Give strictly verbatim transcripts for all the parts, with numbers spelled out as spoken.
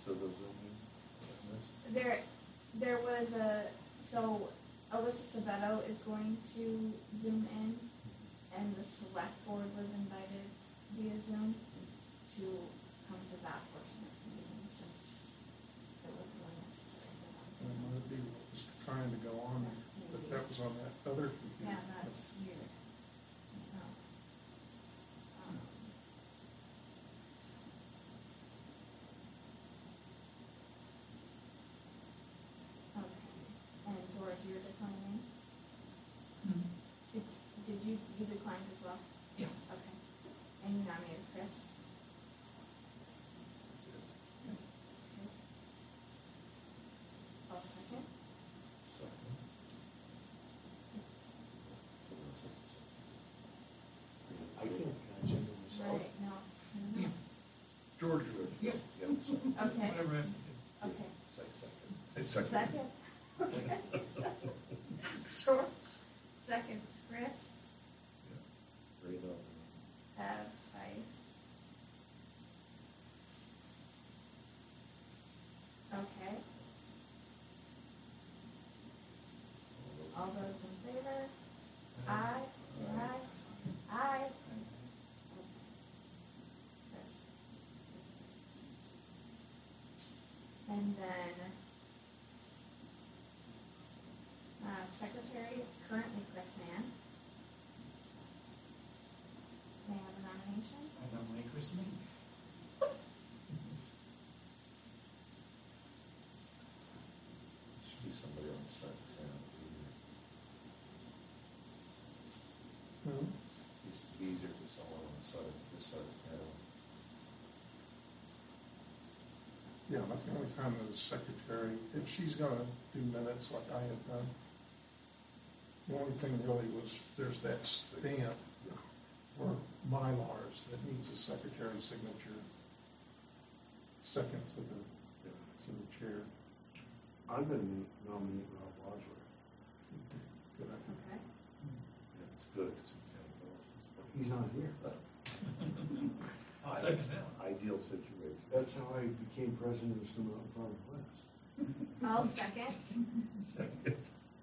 to the Zoom? There, there was a, so Alyssa Savetto is going to Zoom in, and the select board was invited via Zoom to come to that portion of the meeting since it was really necessary for them to. That might be what was trying to go on there, but that was on that other computer. Yeah, that's weird. Oh. Um, okay, and George, you're declining? Mm-hmm. Did, did you, you declined as well? Yeah. Okay, and you nominated Chris? I'll second. Second. I can't imagine myself. Right, no, no, no. Yeah. George would. Yeah. Yeah, so. Okay, Whatever. okay. Say second. Say Second. Okay. George, seconds, Chris, Great on. as vice. Okay, all those in favor? Aye, say aye. Aye. Okay. Chris. And then, uh, secretary is currently Chris Mann. May I have a nomination? I nominate Chris Mink. Should be somebody on the side of town. Hmm? It's easier for someone on the side, this side of town. Yeah, that's the only time that the secretary, if she's gonna do minutes like I had done, the only thing really was, there's that stamp for Mylars that needs a secretary's signature, second to the, to the chair. I'm going to nominate Rob Wadsworth. Good idea. Okay. Yeah, it's good, because we can't go. He's not here. I'll second that. Ideal situation. That's how I became president of Stone Mountain Farm Class. I'll second. Second.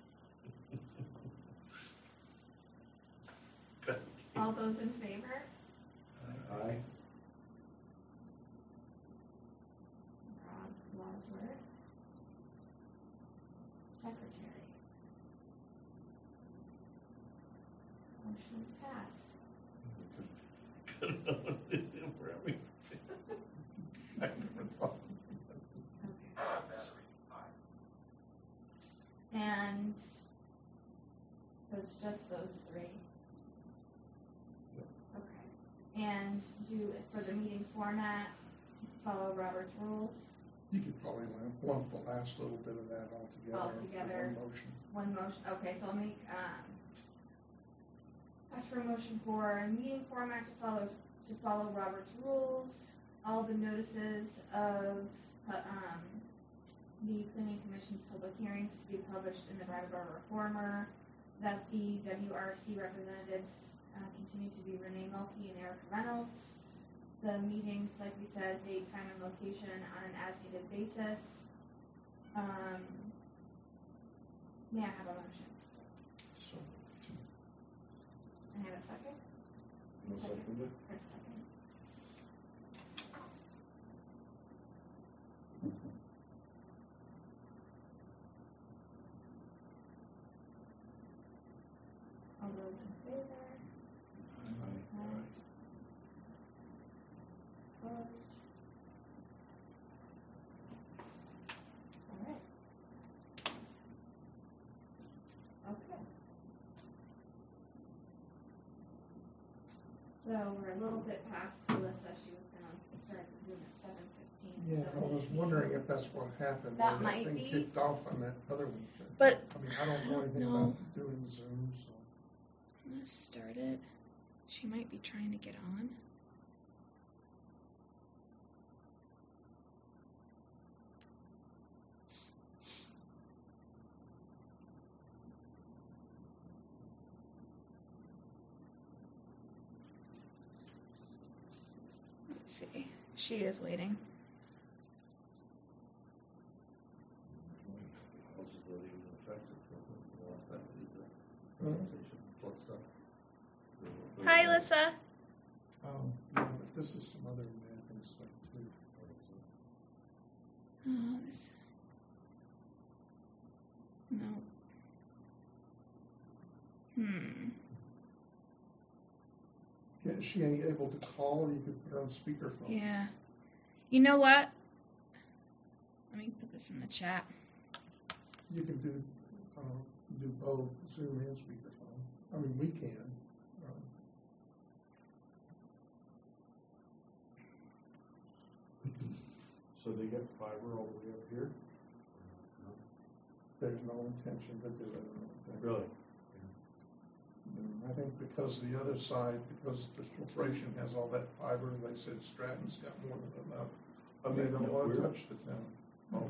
Good. All those in favor? Aye. Rob Wadsworth. Secretary. Motion is passed. For everything. I never thought. And so it's just those three? Yep. Okay. And do, for the meeting format, follow Robert's rules? You could probably lump, lump the last little bit of that all together. All in together. one motion. One motion, okay, so I'll make, um, ask for a motion for meeting format to follow, to follow Robert's rules, all the notices of, uh, um, the planning commission's public hearings to be published in the Brattleboro Reformer, that the W R C representatives, uh, continue to be Renee Mulkey and Erica Reynolds. The meetings, like we said, date, time, and location on an as-needed basis. Um, may I have a motion? So moved. I have a second? I'll second it. For a second. All those in favor? Aye. Aye. Opposed? All right. Okay. So we're a little bit past Alyssa. She was gonna start the Zoom at seven fifteen. Yeah, I was wondering if that's what happened. That when might thing be. kicked off on that other one. But I mean, I don't know anything no. about doing Zoom, so. I'm gonna start it. She might be trying to get on. Let's see. She is waiting. Hi, Alyssa. Oh, yeah, but this is some other mapping stuff too. Oh, this. No. Hmm. Yeah, is she any able to call? You could put her on speakerphone. Yeah. You know what? Let me put this in the chat. You can do, uh, do both Zoom and speakerphone. I mean, we can. Um, So they get fiber all the way up here? There's no intention to do it. I don't think. Really? And I think because the other side, because the corporation has all that fiber, they said Stratton's got more than enough. And they don't want to touch the town. Oh,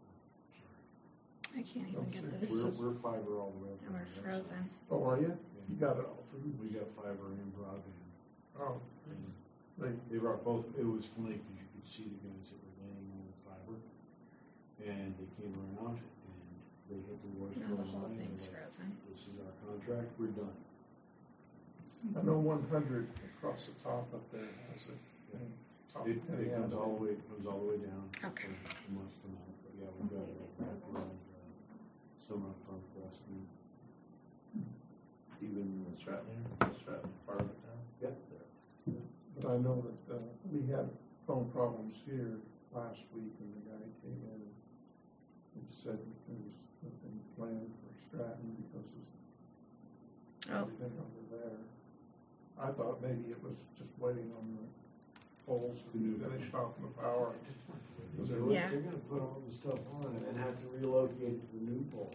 I can't even Oh, get sure. this We're, to. we're fiber all the way up. And we're on the frozen. oh, are you? side. You got it all through. We got fiber and broadband. Oh, And they, they brought both, it was funny because you could see the guys that were laying on the fiber. And they came around and they hit the worst No, the one whole line. and thing's they're like, frozen. this is our contract, we're done. I know one hundred across the top up there has it. And top It, and it yeah, comes but all the way, it comes all the way down. Okay. It must come out, but yeah, we've got it back around, uh, Summer Conquest and. Even the Stratton, Stratton part of the town? Yeah. But I know that, uh, we had phone problems here last week and the guy came in and said that there was nothing planned for Stratton because of Oh. everything over there. I thought maybe it was just waiting on the poles to be finished off the power. Was there- Yeah. They're gonna put all the stuff on and then have to relocate to the new pole.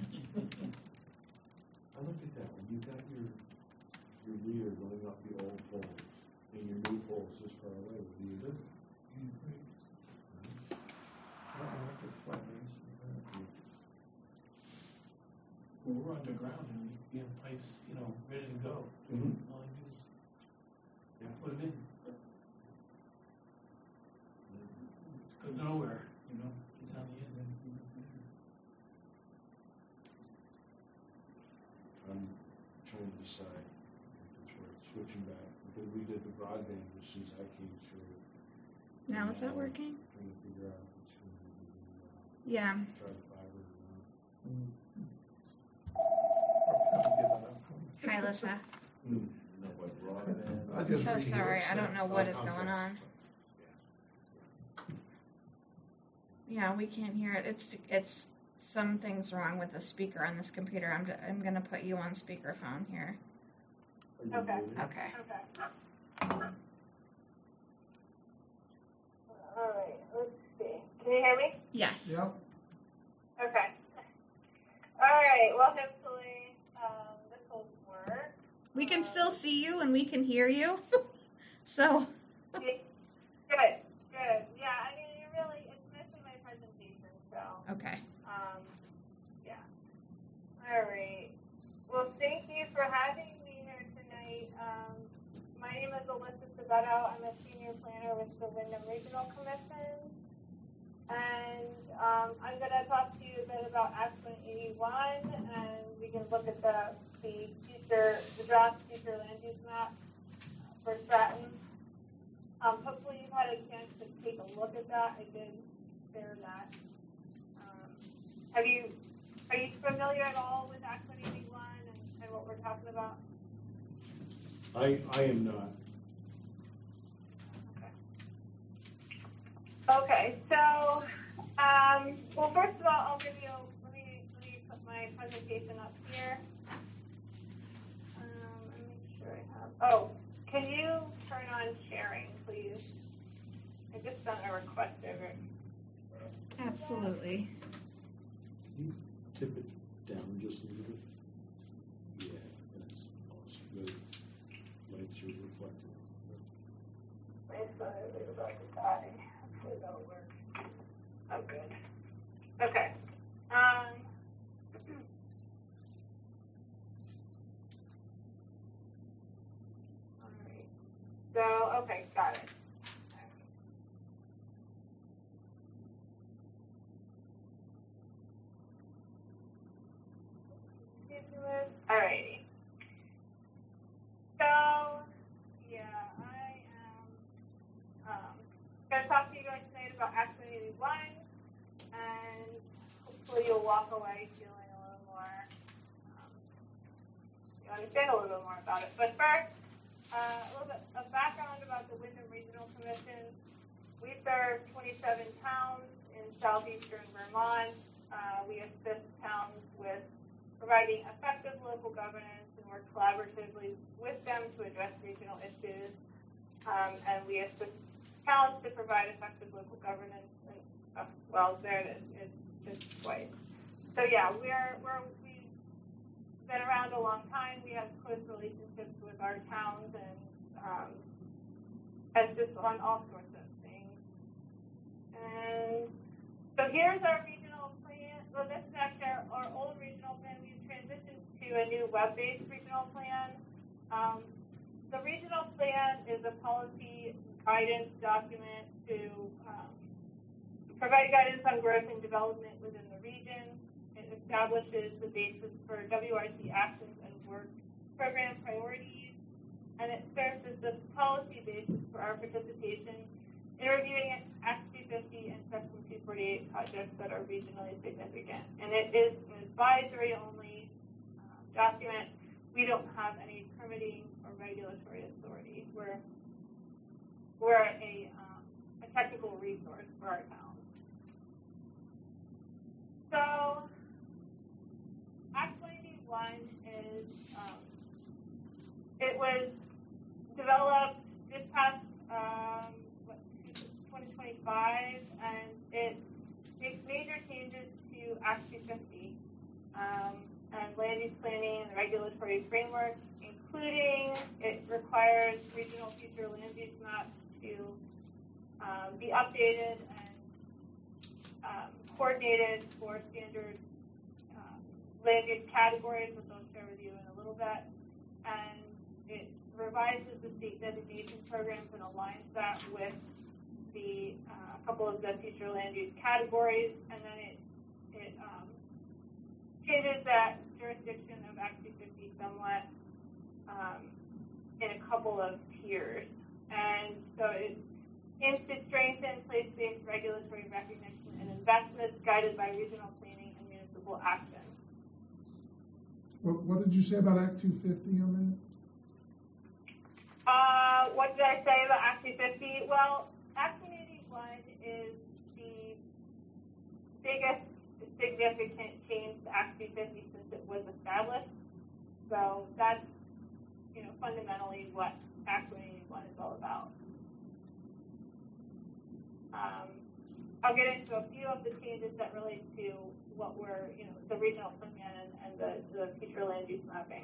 I looked at that, when you got your, your meter going up the old poles, and your new pole's this far away, what do you do? I don't know what the plan is for that. Well, we're underground and we we have pipes, you know, ready to go. Mm-hmm. All you do is Yeah. put them in. Go nowhere, you know, get down the end and. I'm trying to decide if it's worth switching back, because we did the broadband as soon as I came through. Now And is that now I'm working? Trying to figure out if it's gonna be, uh, Yeah. try the fiber or not. Mm. I'll have to give that up. Hi, Alyssa. No, what, broadband? I I'm just so read sorry. it. I don't know what is going on. Yeah, we can't hear it. It's it's something's wrong with the speaker on this computer. I'm I'm gonna put you on speakerphone here. Are you Okay. muted? Okay. Okay. All right, let's see. Can you hear me? Yes. Yeah, Okay. All right, well, hopefully um, this will work. We can still see you and we can hear you. So. Good, good. Yeah, I mean, you really, it's mostly my presentation, so, Okay. um, yeah. All right. Well, thank you for having me here tonight. Um, my name is Alyssa Sabetto. I'm a senior planner with the Wyndham Regional Commission. And um, I'm going to talk to you a bit about Act one eighty-one, and we can look at the, the future, the draft future land use map for Stratton. Um, hopefully you've had a chance to take a look at that. I did share that. Um, have you, are you familiar at all with Act one eighty-one and, and what we're talking about? I, I am not. Okay, so, um, well, first of all, I'll give you, let me, let me put my presentation up here. Um, let me make sure I have, oh, can you turn on sharing, please? I just sent a request over. Absolutely. Can you tip it down just a little bit? Yeah, that's awesome. The lights are reflecting. My son is about to die. Hopefully that'll work. Oh, good. Okay. Um, all right. So, okay, got it. Alrighty. So, walk away feeling a little more, um, you understand a little bit more about it. But first, uh, a little bit of background about the Wyndham Regional Commission. We serve twenty-seven towns in southeastern Vermont. Uh, we assist towns with providing effective local governance and work collaboratively with them to address regional issues. Um, and we assist towns to provide effective local governance. And uh, well, there it is. It's just twice. So yeah, we're we're we've been around a long time. We have close relationships with our towns and um, and just on all sorts of things. And so here's our regional plan. Well, this is actually our, our old regional plan. We've transitioned to a new web-based regional plan. Um, the regional plan is a policy guidance document to um, provide guidance on growth and development within the region. It establishes the basis for W R C actions and work program priorities, and it serves as the policy basis for our participation in reviewing Act two fifty and Section two forty-eight projects that are regionally significant. And it is an advisory-only um, document. We don't have any permitting or regulatory authority. We're we're a, um, a technical resource for our town. So, Act one eighty-one is um, it was developed this past um, what, twenty twenty-five, and it makes major changes to Act two fifty um, and land use planning and regulatory framework, including it requires regional future land use maps to um, be updated and um, coordinated for standard um, land use categories, which I'll share with you in a little bit. And it revises the state designation programs and aligns that with the uh, couple of the future land use categories. And then it, it um, changes that jurisdiction of Act two fifty somewhat um, in a couple of tiers. And so it aims to strengthen place-based regulatory recognition and investments guided by regional planning and municipal action. What, what did you say about Act two fifty on that? Uh, what did I say about Act two fifty? Well, Act one eighty-one is the biggest significant change to Act two fifty since it was established. So that's, you know, fundamentally what Act one eighty-one is all about. Um, I'll get into a few of the changes that relate to what we're, you know, the regional plan and, and the, the future land use mapping.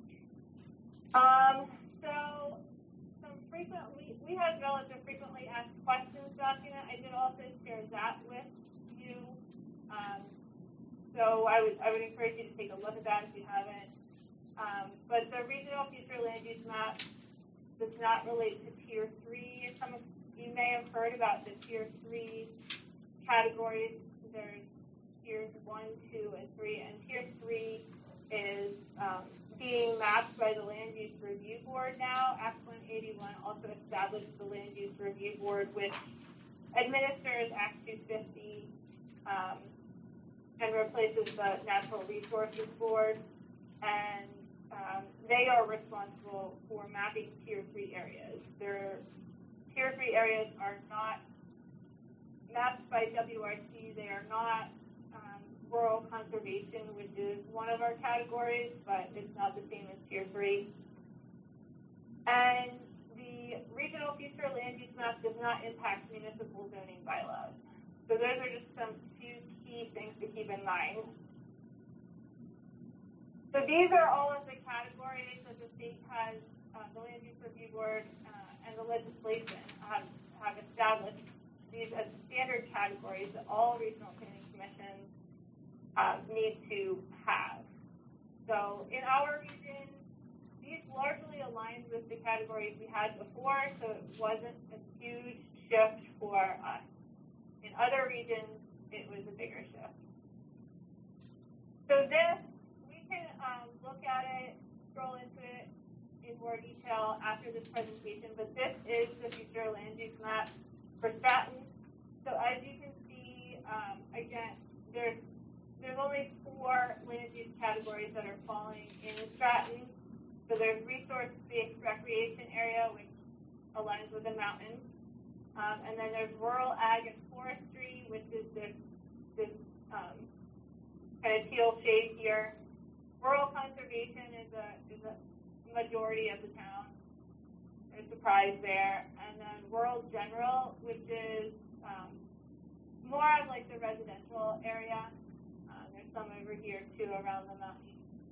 Um, so some frequent, we, we have developed a frequently asked questions document. I did also share that with you. Um, so I would, I would encourage you to take a look at that if you haven't. Um, but the regional future land use map does not relate to tier three. Some of you may have heard about the tier three categories. There's tiers one, two, and three. And tier three is um, being mapped by the Land Use Review Board now. Act one eighty-one also established the Land Use Review Board, which administers Act two fifty um, and replaces the Natural Resources Board. And um, they are responsible for mapping tier three areas. Their tier three areas are not mapped by W R C. They are not um, rural conservation, which is one of our categories, but it's not the same as tier three. And the regional future land use map does not impact municipal zoning bylaws. So those are just some few key things to keep in mind. So these are all of the categories that the state has, uh, the Land Use Review Board uh, and the legislation have, have established these as standard categories that all regional planning commissions uh, need to have. So in our region, these largely aligned with the categories we had before, so it wasn't a huge shift for us. In other regions, it was a bigger shift. So this, can um, look at it, scroll into it in more detail after this presentation, but this is the future land use map for Stratton. So as you can see, um, again, there's there's only four land use categories that are falling in Stratton. So there's resource-based recreation area, which aligns with the mountains. Um, and then there's rural ag and forestry, which is this, this um, kind of teal shade here. Rural conservation is a, is a majority of the town. There's surprise there. And then rural general, which is um, more of like the residential area. Uh, there's some over here too around the mountain.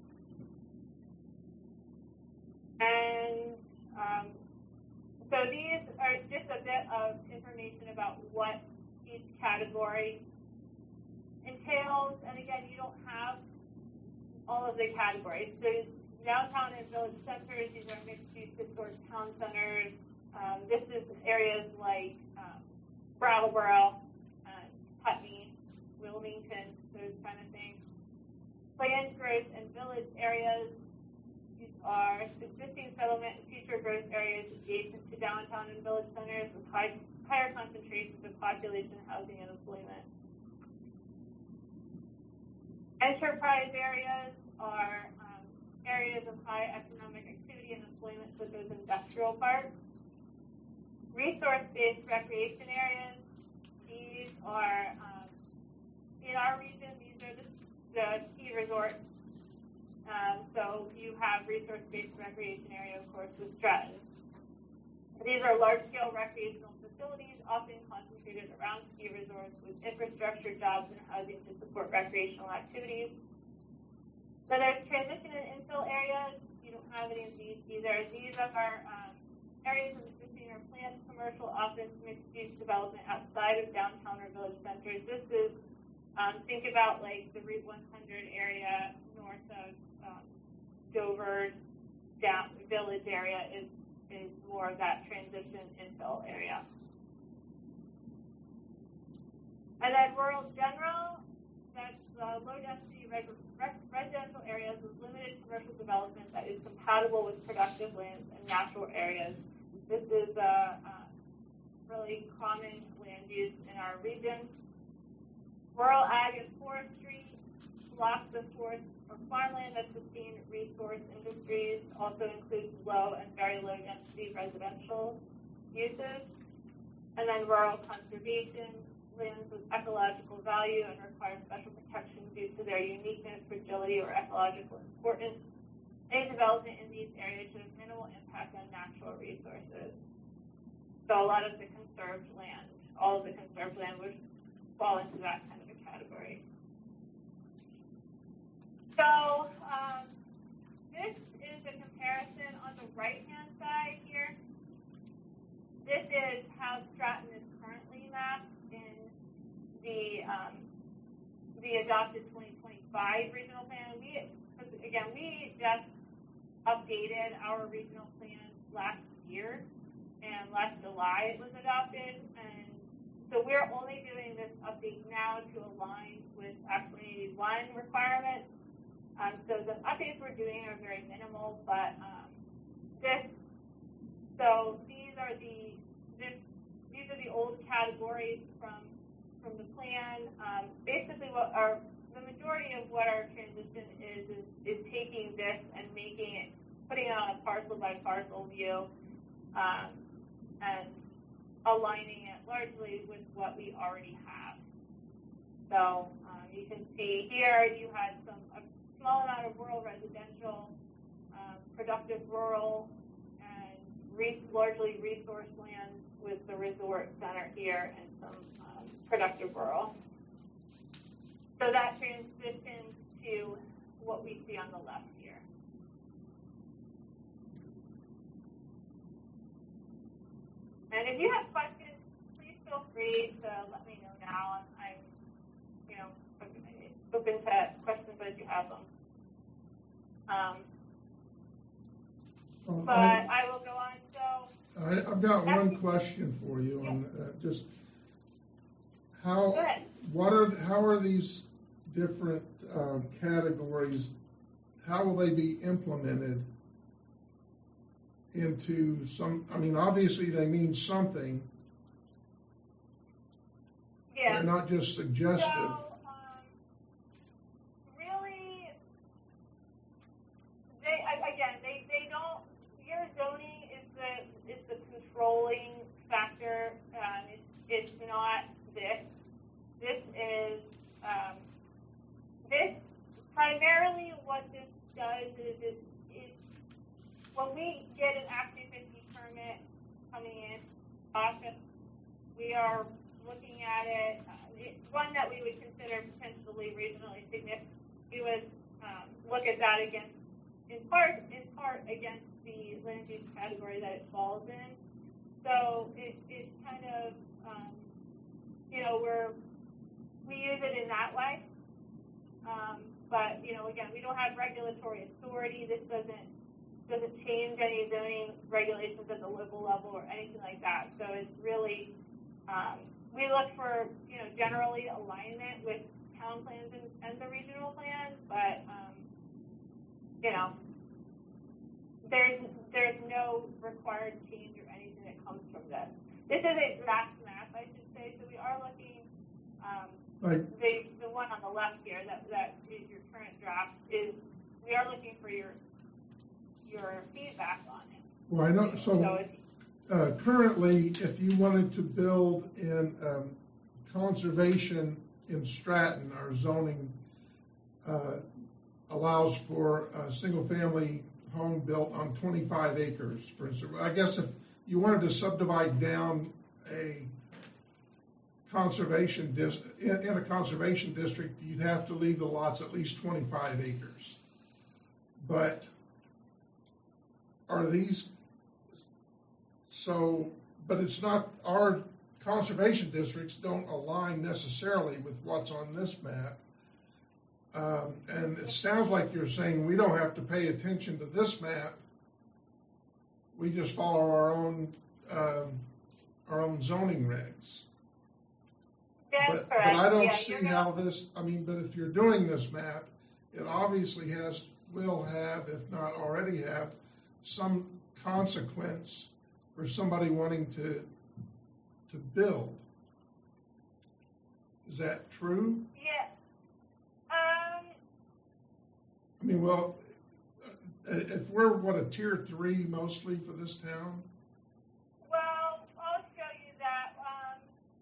And um, so these are just a bit of information about what each category entails. And again, you don't have all of the categories. So downtown and village centers, these are mixed-use historic town centers. Um, this is areas like um, Brattleboro, uh, Putney, Wilmington, those kind of things. Planned growth and village areas. These are existing settlement and future growth areas adjacent to downtown and village centers with high, higher concentrations of population, housing, and employment. Enterprise areas are um, areas of high economic activity and employment, such as industrial parks. Resource-based recreation areas. These are, um, in our region, these are the, the ski resorts. Um, so you have resource-based recreation area, of course, with Stratton. These are large-scale recreational facilities, often concentrated around ski resorts with infrastructure, jobs, and housing to support recreational activities. So there's transition and infill areas. You don't have any of these either. These are um, areas of existing or planned commercial, often mixed-use development outside of downtown or village centers. This is, um, think about like the Route one hundred area north of um, Dover down village area is, is more of that transition infill area. And then rural general, that's uh, low-density residential areas with limited commercial development that is compatible with productive lands and natural areas. This is a, a really common land use in our region. Rural ag and forestry, blocks of forest or farmland that sustain resource industries, also includes low and very low density residential uses. And then rural conservation, lands with ecological value and require special protection due to their uniqueness, fragility, or ecological importance. Any development in these areas should have minimal impact on natural resources. So a lot of the conserved land, all of the conserved land would fall into that kind of a category. So um, this is a comparison on the right-hand side here. This is how Stratton is currently mapped in the um, the adopted twenty twenty-five regional plan. We, again, we just updated our regional plan last year, and last July it was adopted, and so we're only doing this update now to align with Act twenty eighty-one requirements. Um, so the updates we're doing are very minimal, but um, this, so these are the this, these are the old categories from from the plan. Um, basically, what our the majority of what our transition is, is is taking this and making it, putting it on a parcel by parcel view, um, and aligning it largely with what we already have. So um, you can see here you had some a small amount of rural residential, um, productive rural, and re largely resource land with the resort center here and some um, productive rural. So that transitions to what we see on the left here. And if you have questions, please feel free to let me know now. I'm, you know, open to questions as you have them. Um, Um, but I, I will go on. So I, I've got one question for you, and uh, just how go ahead. what are how are these different uh, categories? How will they be implemented into some? I mean, obviously they mean something. Yeah. They're not just suggestive. So, um, are looking at it. Uh, it's one that we would consider potentially regionally significant. We would um, look at that against, in part, in part against the land use category that it falls in. So it, it's kind of, um, you know, we're, we use it in that way. Um, but, you know, again, we don't have regulatory authority. This doesn't, doesn't change any zoning regulations at the local level or anything like that. So it's really, um, we look for, you know, generally alignment with town plans and, and the regional plans, but, um, you know, there's, there's no required change or anything that comes from this. This is a draft map, I should say, so we are looking, um, Right. the, the one on the left here, that, that is your current draft, is, we are looking for your, your feedback on it. Well, I know, So so, it's, uh, currently, if you wanted to build in, um, conservation in Stratton, our zoning, uh, allows for a single-family home built on twenty-five acres, for instance. I guess if you wanted to subdivide down a conservation dis, in, in a conservation district, you'd have to leave the lots at least twenty-five acres. But are these, so, but it's not, our conservation districts don't align necessarily with what's on this map. Um, and it sounds like you're saying we don't have to pay attention to this map. We just follow our own, um, our own zoning regs. that's But, but correct. I don't Yeah, see you're how not- this, I mean, but if you're doing this map, it obviously has, will have, if not already have, some consequence for somebody wanting to, to build. Is that true? Yeah. Um, I mean, well, uh, if we're, what, a tier three mostly for this town? well, I'll show you that um,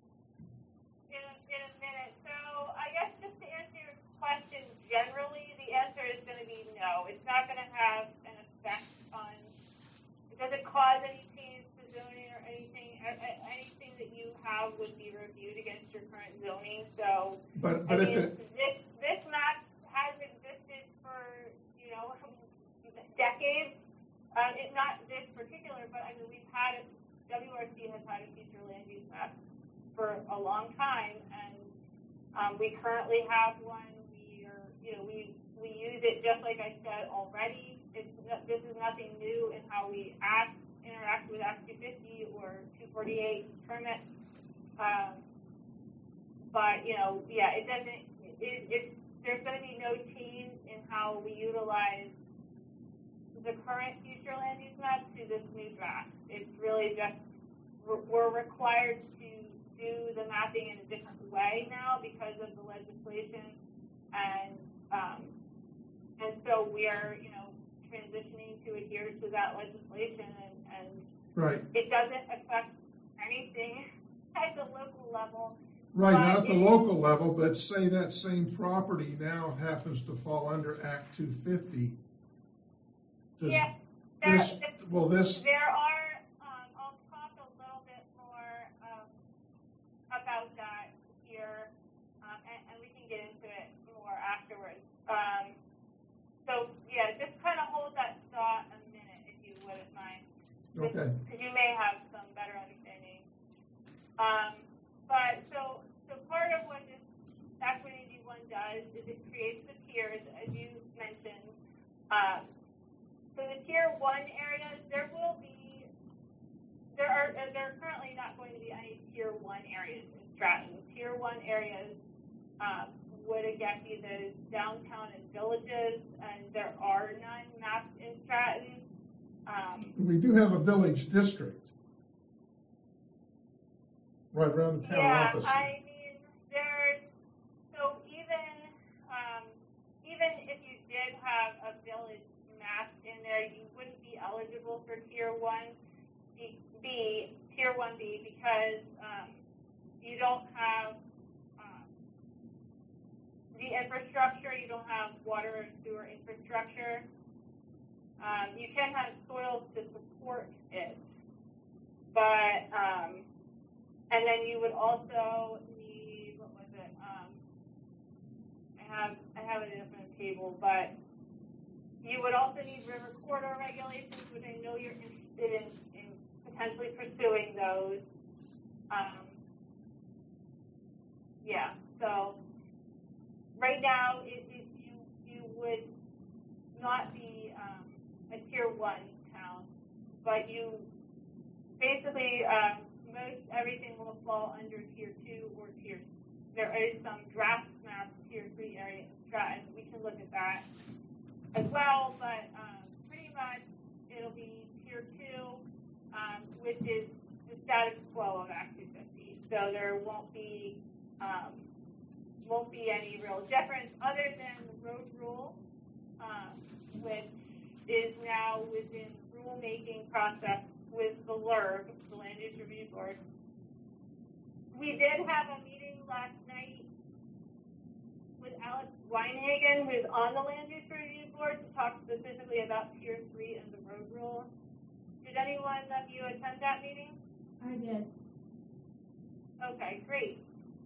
in, a, in a minute. So I guess just to answer your question generally, the answer is going to be no. It's not going to have an effect on, it doesn't cause any change to zoning or anything. A- a- Anything that you have would be reviewed against your current zoning. So But, I but if mean, it, this, this map has existed for, you know, decades. Uh, it, not this particular, but I mean, we've had it, W R C has had a future land use map for a long time, and um, we currently have one. We are, you know, we we use it just like I said already. It's no- this is nothing new in how we act, interact with Act two fifty or two forty-eight permits. Um, but you know, yeah, it doesn't. It, it there's going to be no change in how we utilize the current future land use map to this new draft. It's really just we're, we're required to do the mapping in a different way now because of the legislation, and um, and so we are, you know, transitioning to adhere to that legislation, and, and right, it doesn't affect anything at the local level. right, not at But the it- local level, but say that same property now happens to fall under Act two fifty. Does Yeah, there, this, will this, there are. Um, I'll talk a little bit more um, about that here, um, and, and we can get into it more afterwards. Um, so yeah, just kind of hold that thought a minute, if you wouldn't mind, okay, because you may have some better understanding. Um, but so, so part of what this Act one eighty-one does is it creates the tiers, as you mentioned. Um, So the tier one areas, there will be, there are, uh, there are currently not going to be any tier one areas in Stratton. Tier one areas um, would again be the downtown and villages, and there are none mapped in Stratton. Um, we do have a village district right around the town yeah, office. I mean, there's, so even, um, even if you did have a village map in there, you wouldn't be eligible for tier one B, B tier one B, because um, you don't have um, the infrastructure, you don't have water or sewer infrastructure. Um, you can have soils to support it, but um, and then you would also need, what was it? Um, I have I have it in a table, but you would also need river corridor regulations, which I know you're interested in, in potentially pursuing those. Um, yeah, so right now it, it, you you would not be um, a tier one town, but you basically um, most everything will fall under tier two or tier. There is some draft map tier three area in Stratton. We can look at that as well, but um, pretty much it'll be tier two, um, which is the status quo of Act two fifty. So there won't be um, won't be any real difference other than the road rule, um, which is now within rulemaking process with the L R B, the Land Use Review Board. We did have a meeting last night with Alex Weinhagen, who's on the Land Use Review Board, to talk specifically about Tier three and the road rule. Did anyone of you attend that meeting? I did. Okay, great.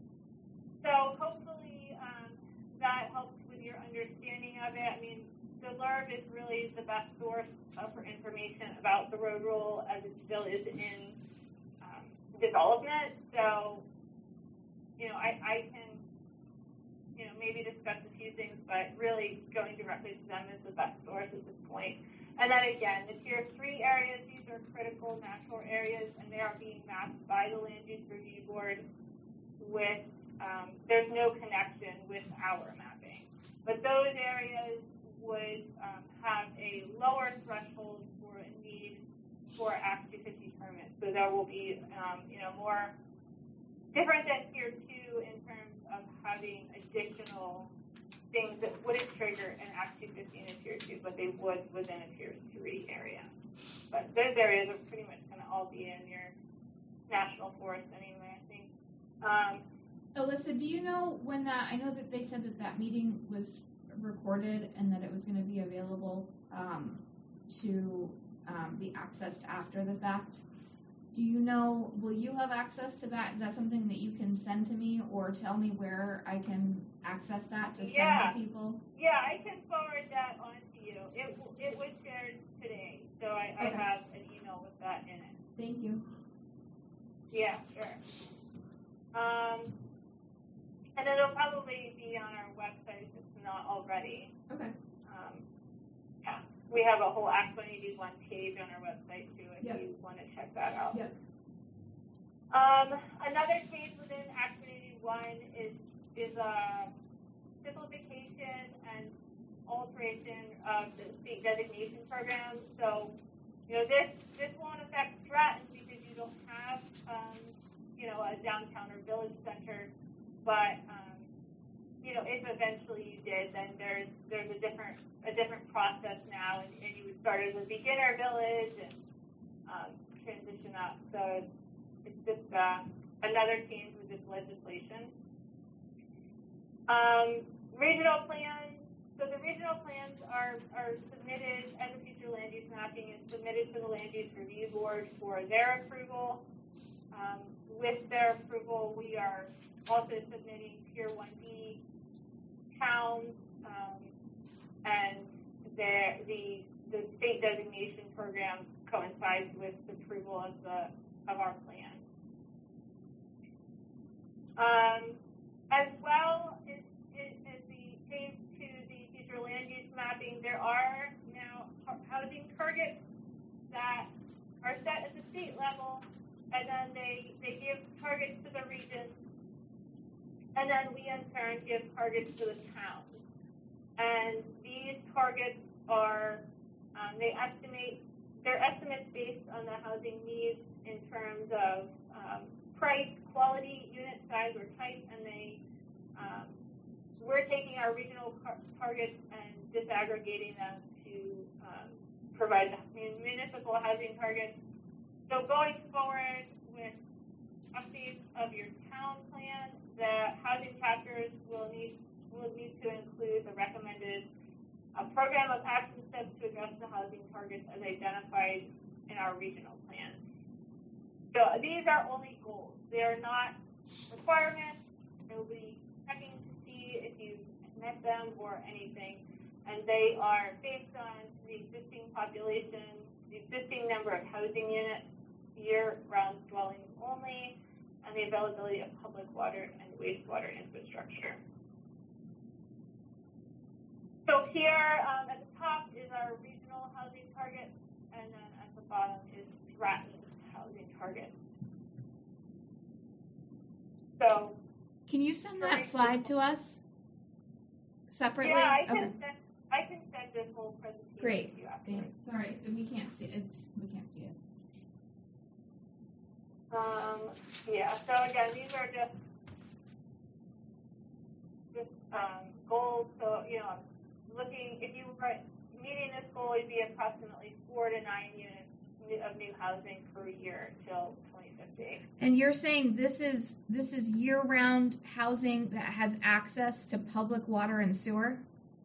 So hopefully um, that helps with your understanding of it. I mean, the L R B is really the best source uh, for information about the road rule as it still is in um, development. So, you know, I, I can, you know, maybe discuss a few things, but really going directly to them is the best source at this point. And then again, the tier three areas, these are critical natural areas, and they are being mapped by the Land Use Review Board with, um, there's no connection with our mapping. But those areas would um, have a lower threshold for a need for Act two fifty permits. So there will be, um, you know, more different than tier two in terms of having additional things that wouldn't trigger an Act two fifty in a tier two, but they would within a tier three area. But those areas are pretty much going to all be in your national forest anyway, I think. Um, Alyssa, do you know when that, I know that they said that that meeting was recorded and that it was going to be available um, to um, be accessed after the fact. Do you know, will you have access to that? Is that something that you can send to me or tell me where I can access that to send yeah. to people? Yeah, I can forward that on to you. It, it was shared today, so I, Okay. I have an email with that in it. Thank you. Yeah, sure. Um, and it'll probably be on our website if it's not already. Okay. Um, yeah, we have a whole Act one eighty-one page on our website too if Yep. you want to check that out. Yep. Um, another page within Act one eighty-one is is a simplification and alteration of the state designation program. So, you know, this this won't affect Stratton because you don't have um, you know, a downtown or village center, but um, you know, if eventually you did, then there's there's a different a different process now, and, and you would start as a beginner village and um, transition up. So it's, it's just uh, another change with this legislation. Um, regional plans. So the regional plans are are submitted, and the future land use mapping is submitted to the Land Use Review Board for their approval. Um, with their approval, we are also submitting Tier one B towns, um, and the, the the state designation program coincides with the approval of the of our plan. Um, as well as, as the phase two, the future land use mapping, there are now housing targets that are set at the state level, and then they they give targets to the region. And then we in turn give targets to the towns. And these targets are, um, they estimate, they're estimates based on the housing needs in terms of um, price, quality, unit size, or type, and they, um, we're taking our regional targets and disaggregating them to um, provide municipal housing targets. So going forward with updates of your town plan, the housing chapters will need will need to include the recommended uh, program of action steps to address the housing targets as identified in our regional plan. So these are only goals. They are not requirements. Nobody checking to see if you met them or anything. And they are based on the existing population, the existing number of housing units, year-round dwellings only, and the availability of public water and wastewater infrastructure. So here um, at the top is our regional housing target, and then at the bottom is Stratton housing target. So, Can you send that slide to us separately? yeah, I can Okay. send, I can send this whole presentation Great. to you after. Thanks. Sorry, so we can't see it's we can't see it. Um, yeah, so again, these are just, just um, goals. So, you know, looking, if you were meeting this goal, it'd be approximately four to nine units of new housing per year until twenty fifty. And you're saying this is this is year-round housing that has access to public water and sewer?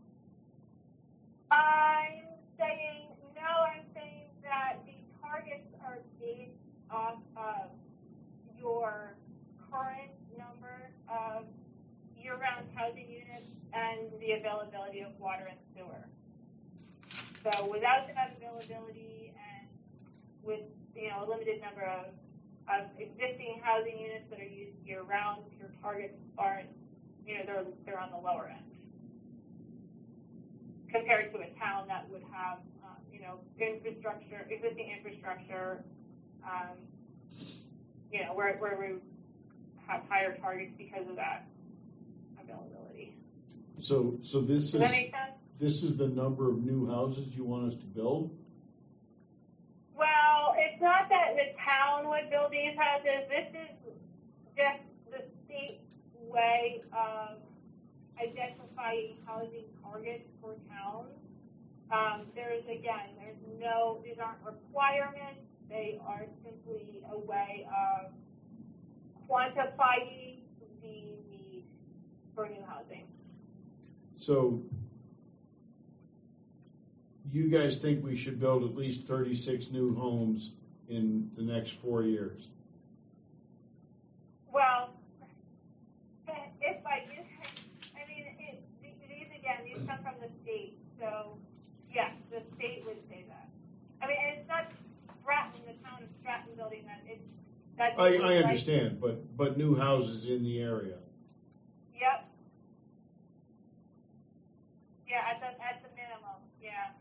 I'm saying, no, I'm saying that the targets are based off of your current number of year-round housing units and the availability of water and sewer. So without that availability and with, you know, a limited number of, of existing housing units that are used year-round, your targets aren't, you know, they're, they're on the lower end compared to a town that would have, um, you know, infrastructure, existing infrastructure, um, you know, where, where we have higher targets because of that availability. So, so this Does is, that make sense? this is the number of new houses you want us to build? Well, it's not that the town would build these houses. This is just the state way of identifying housing targets for towns. Um, there's, again, there's no, these aren't requirements. They are simply a way of quantifying the need for new housing. So you guys think we should build at least thirty-six new homes in the next four years? Well, if I do, I mean, it, these, again, these come from the state. So, yes, the state would say that. I mean, and it's not Stratton, the town of Stratton building that. It's, that's I, I like, understand, but, but new houses in the area. Yep. Yeah, at the, at the minimum, yeah.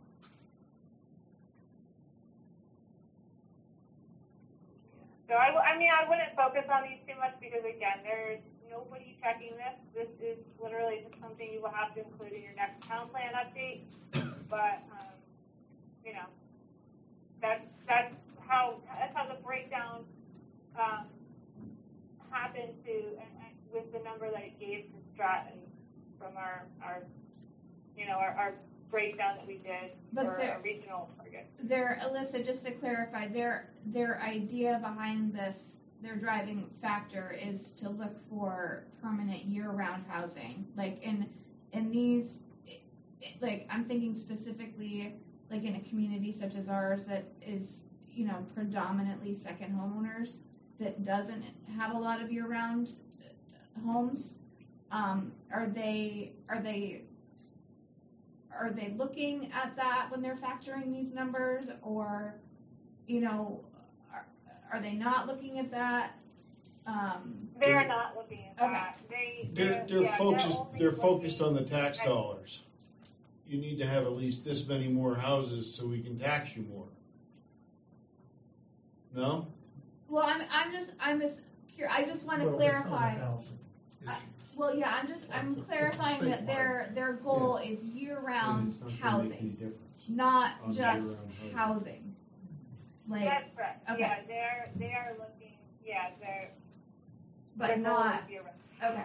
So I, w- I mean, I wouldn't focus on these too much because, again, there's nobody checking this. This is literally just something you will have to include in your next town plan update. But, um, you know, that's, that's how, that's how the breakdown um, happened to, and, and with the number that it gave to Stratton from our, our you know, our, our breakdown that we did But for there- a regional target. Their Alyssa, just to clarify, their their idea behind this, their driving factor is to look for permanent year-round housing. Like in in these, it, it, like I'm thinking specifically, like in a community such as ours that is, you know, predominantly second homeowners that doesn't have a lot of year-round homes. Um, are they are they Are they looking at that when they're factoring these numbers, or, you know, are, are they not looking at that? Um, They're They're- not looking at Okay. that. They, They're, they're yeah, focused, only they're focused on looking the tax at- dollars. You need to have at least this many more houses so we can tax you more. No? well, I'm I'm just I'm just curious. I just want to Well, because of clarify. housing I- issues. Well, yeah, I'm just I'm It's clarifying that statewide. their their goal is year-round It's not gonna make housing, any difference not on just year-round housing. housing. Like, That's correct. okay. Yeah, they're they are looking. Yeah, they're. but their goal not is year-round. okay.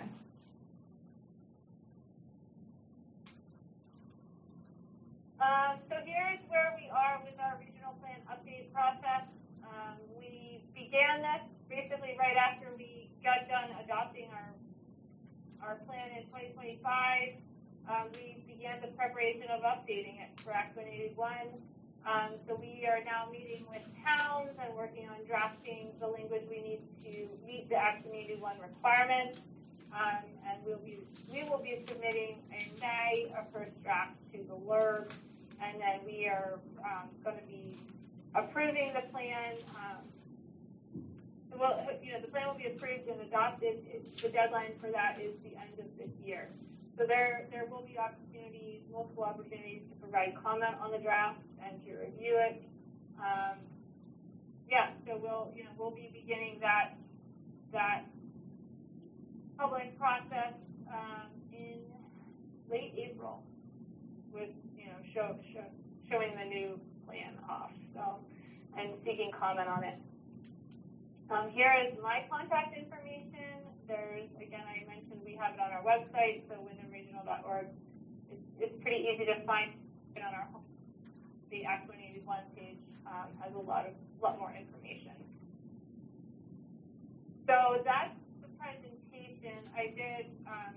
Um, so here's where we are with our regional plan update process. Um, we began this basically right after we got done adopting our our plan in twenty twenty-five. Um, we began the preparation of updating it for Act one eighty-one. Um, so we are now meeting with towns and working on drafting the language we need to meet the Act one eighty-one requirements. Um, and we'll be, we will be submitting in May a first draft to the L R B, and then we are um, going to be approving the plan. Um, well, you know, the plan will be approved and adopted. It's, the deadline for that is the end of this year. So there, there will be opportunities, multiple opportunities to provide comment on the draft and to review it. Um, yeah, so we'll, you know, we'll be beginning that that public process um, in late April with, you know, show, show, showing the new plan off. So, and seeking comment on it. Um, here is my contact information. There's, again, I mentioned we have it on our website, so wyndham regional dot org. It's, it's pretty easy to find it on our home. The Act one eighty-one page um, has a lot of lot more information. So that's the presentation. I did. Um,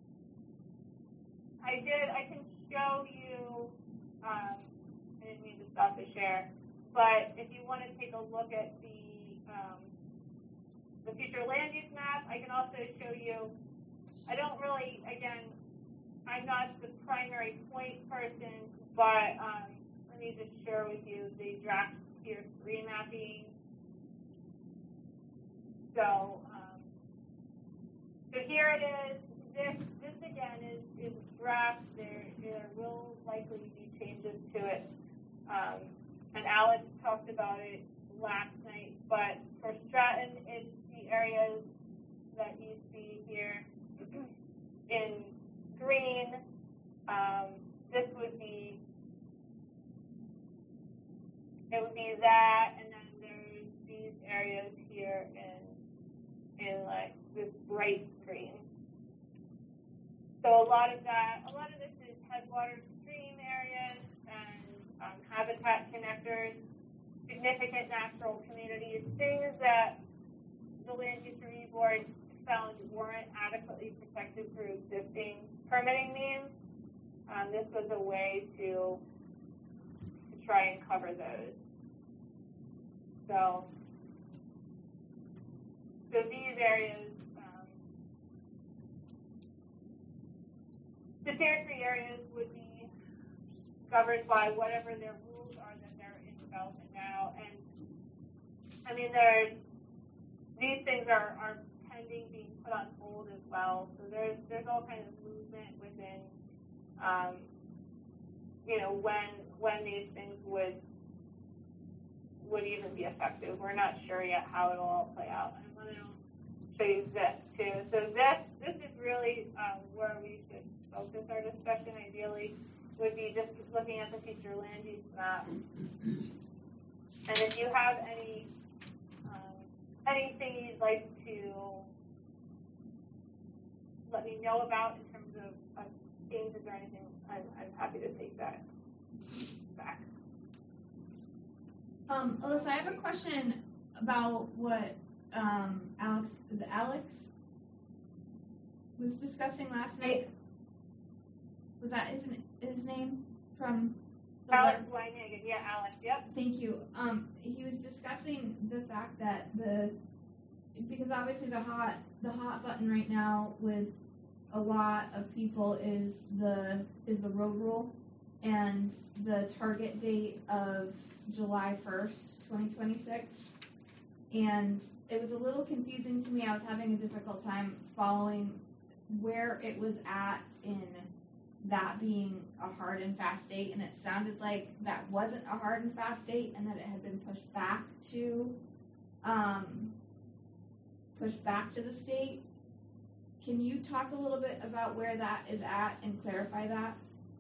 I did. I can show you. Um, I didn't mean to stop the share, but if you want to take a look at the um, the future land use map, I can also show you. I don't really. Again, I'm not the primary point person, but um, let me just share with you the draft tier three mapping. So, um, so here it is. This, this again is, is draft. There, there will likely be changes to it. Um, and Alex talked about it last night. But for Stratton, it's the areas that you see here in green. Um, this would be, it would be that, and then there's these areas here in, in like this bright green. So a lot of that, a lot of this is headwater stream areas and um, habitat connectors, significant natural communities, things that the Land Use Review Board found weren't adequately protected through existing permitting means. Um, this was a way to, to try and cover those. So, so these areas, um, the tier three areas would be governed by whatever their rules are that they're in development now. And I mean, there's, these things are, are pending being put on hold as well. So there's, there's all kinds of movement within, um, you know, when, when these things would, would even be effective. We're not sure yet how it'll all play out. And I'm going to show you this too. So this, this is really um, where we should focus our discussion ideally, would be just looking at the future land use map. And if you have any um, anything you'd like to let me know about in terms of, of changes or anything, I'm, I'm happy to take that back. Um, Alyssa, I have a question about what um, Alex, the Alex was discussing last night. Was that his, his name from the Alex Weinhagen, yeah, Alex, yep. Thank you. Um, he was discussing the fact that the, because obviously the hot, the hot button right now with a lot of people is the, is the road rule and the target date of July first, twenty twenty-six. And it was a little confusing to me. I was having a difficult time following where it was at in that being a hard and fast date, and it sounded like that wasn't a hard and fast date and that it had been pushed back to um, pushed back to the state. Can you talk a little bit about where that is at and clarify that?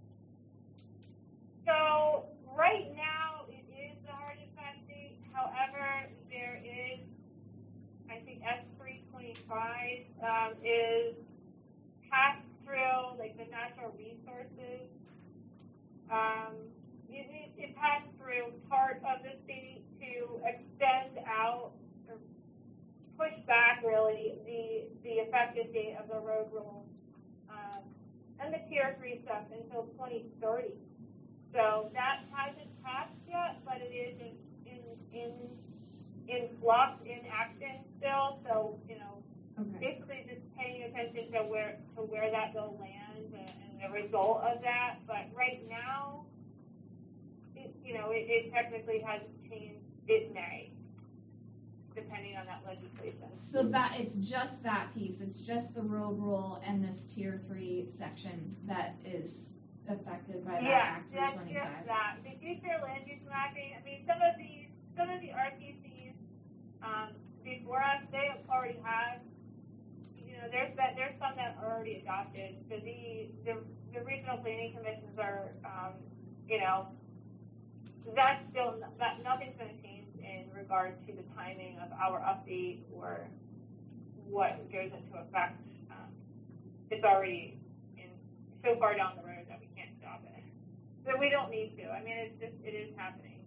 So right now it is the hard and fast date. However, there is, I think S three twenty-five um, is passed through, like the natural resources. Um, it, it, it passed through part of the state to extend out or push back really the the effective date of the road rule um, and the tier three stuff until twenty thirty. So that hasn't passed yet, but it is in, in, in, in flux, in action still, so, you know, Okay. basically just paying attention to where, to where that bill lands and, and the result of that, but right now, it, you know, it, it technically hasn't changed, it may, depending on that legislation. So that it's just that piece. It's just the road rule and this tier three section that is affected by that Yeah, Act that's three just twenty-five. that. The future land use mapping, I mean, some of these, some of the R P Cs, um, before us, they already have, you know, there's that, there's some that are already adopted. So the, the, the regional planning commissions are, um, you know, that's still, that, nothing's gonna change in regard to the timing of our update or what goes into effect. Um, it's already in, so far down the road that we can't stop it. So we don't need to. I mean, it's just, it is happening.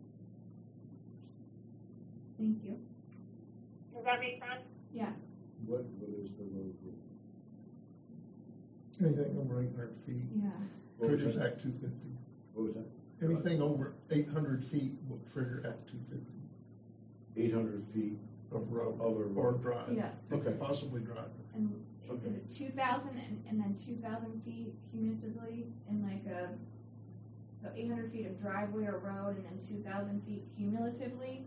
Thank you. Does that make sense? Yes. What, what is the road rule? Anything over eight hundred feet, Yeah. What was triggers that? Act two fifty. What was that? Anything over eight hundred feet will trigger Act two fifty Eight hundred feet of road of a or road. drive. Yeah. Okay. Okay. Possibly drive. And Okay. is it two thousand and, and then two thousand feet cumulatively in like a, so eight hundred feet of driveway or road and then two thousand feet cumulatively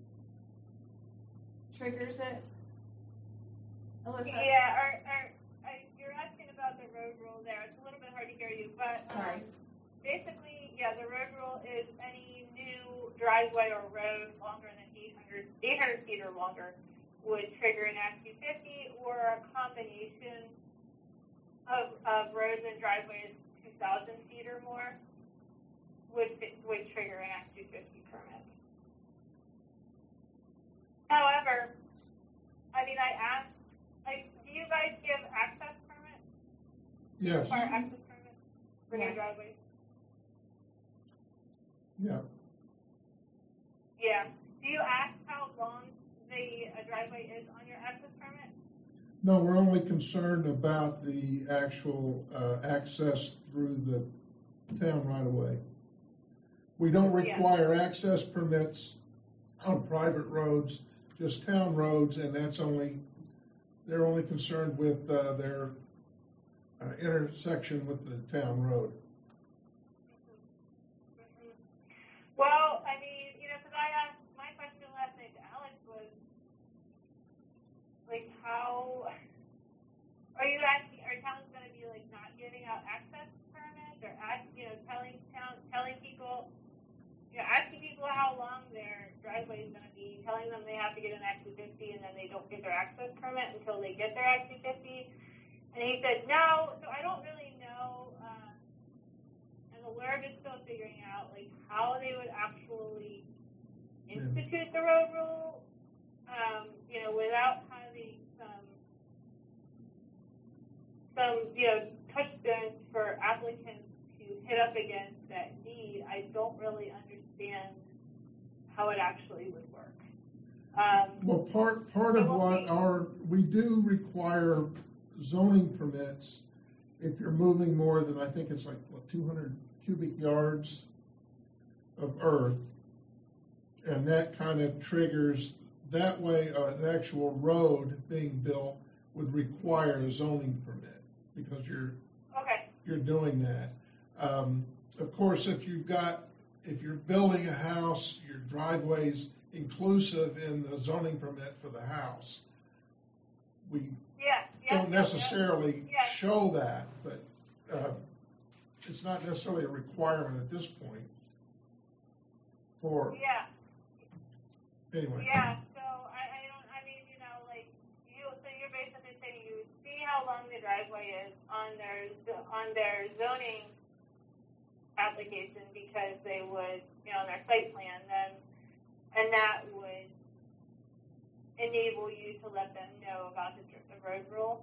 triggers it? Alyssa? Yeah, or, or, uh, you're asking about the road rule there. It's a little bit hard to hear you, but um, Sorry. basically, yeah, the road rule is any new driveway or road longer than eight hundred, eight hundred feet or longer would trigger an Act two fifty, or a combination of, of roads and driveways two thousand feet or more would would trigger an Act two fifty permit. However, I mean, I asked, like, do you guys give access permits? Yes, Or access permits for your Yeah. driveways? yeah. Yeah. Do you ask how long the uh, driveway is on your access permit? No, we're only concerned about the actual uh, access through the town right away. We don't Yeah. require access permits on private roads, just town roads, and that's only, they're only concerned with uh, their uh, intersection with the town road. Well, I mean, you know, because I asked, my question last night to Alex was, like, how, are you asking, are towns going to be, like, not giving out access permits, or, ask, you know, telling town, telling people, you know, asking people how long their driveway is going to be, telling them they have to get an Act two fifty, and then they don't get their access permit until they get their Act two fifty? And he said, no, so I don't really know, um, and the L U R B is still figuring out, like, how they would actually institute the road rule, um, you know, without having some, some, you know, touchstones for applicants to hit up against that need. I don't really understand how it actually would work. Um, Well, part, part of what our, we do require zoning permits if you're moving more than, I think it's like, what, two hundred cubic yards of earth. And that kind of triggers, that way uh, an actual road being built would require a zoning permit because you're, okay, you're doing that. Um, of course, if you've got, if you're building a house, your driveway's inclusive in the zoning permit for the house. We yeah, yeah. don't yeah, necessarily yeah. show that, but uh, it's not necessarily a requirement at this point for, Yeah. anyway. Yeah, so I, I don't, I mean, you know, like, you, so you're basically saying you see how long the driveway is on their, on their zoning application because they would, you know, on their site plan, then, and that would enable you to let them know about the, the road rule.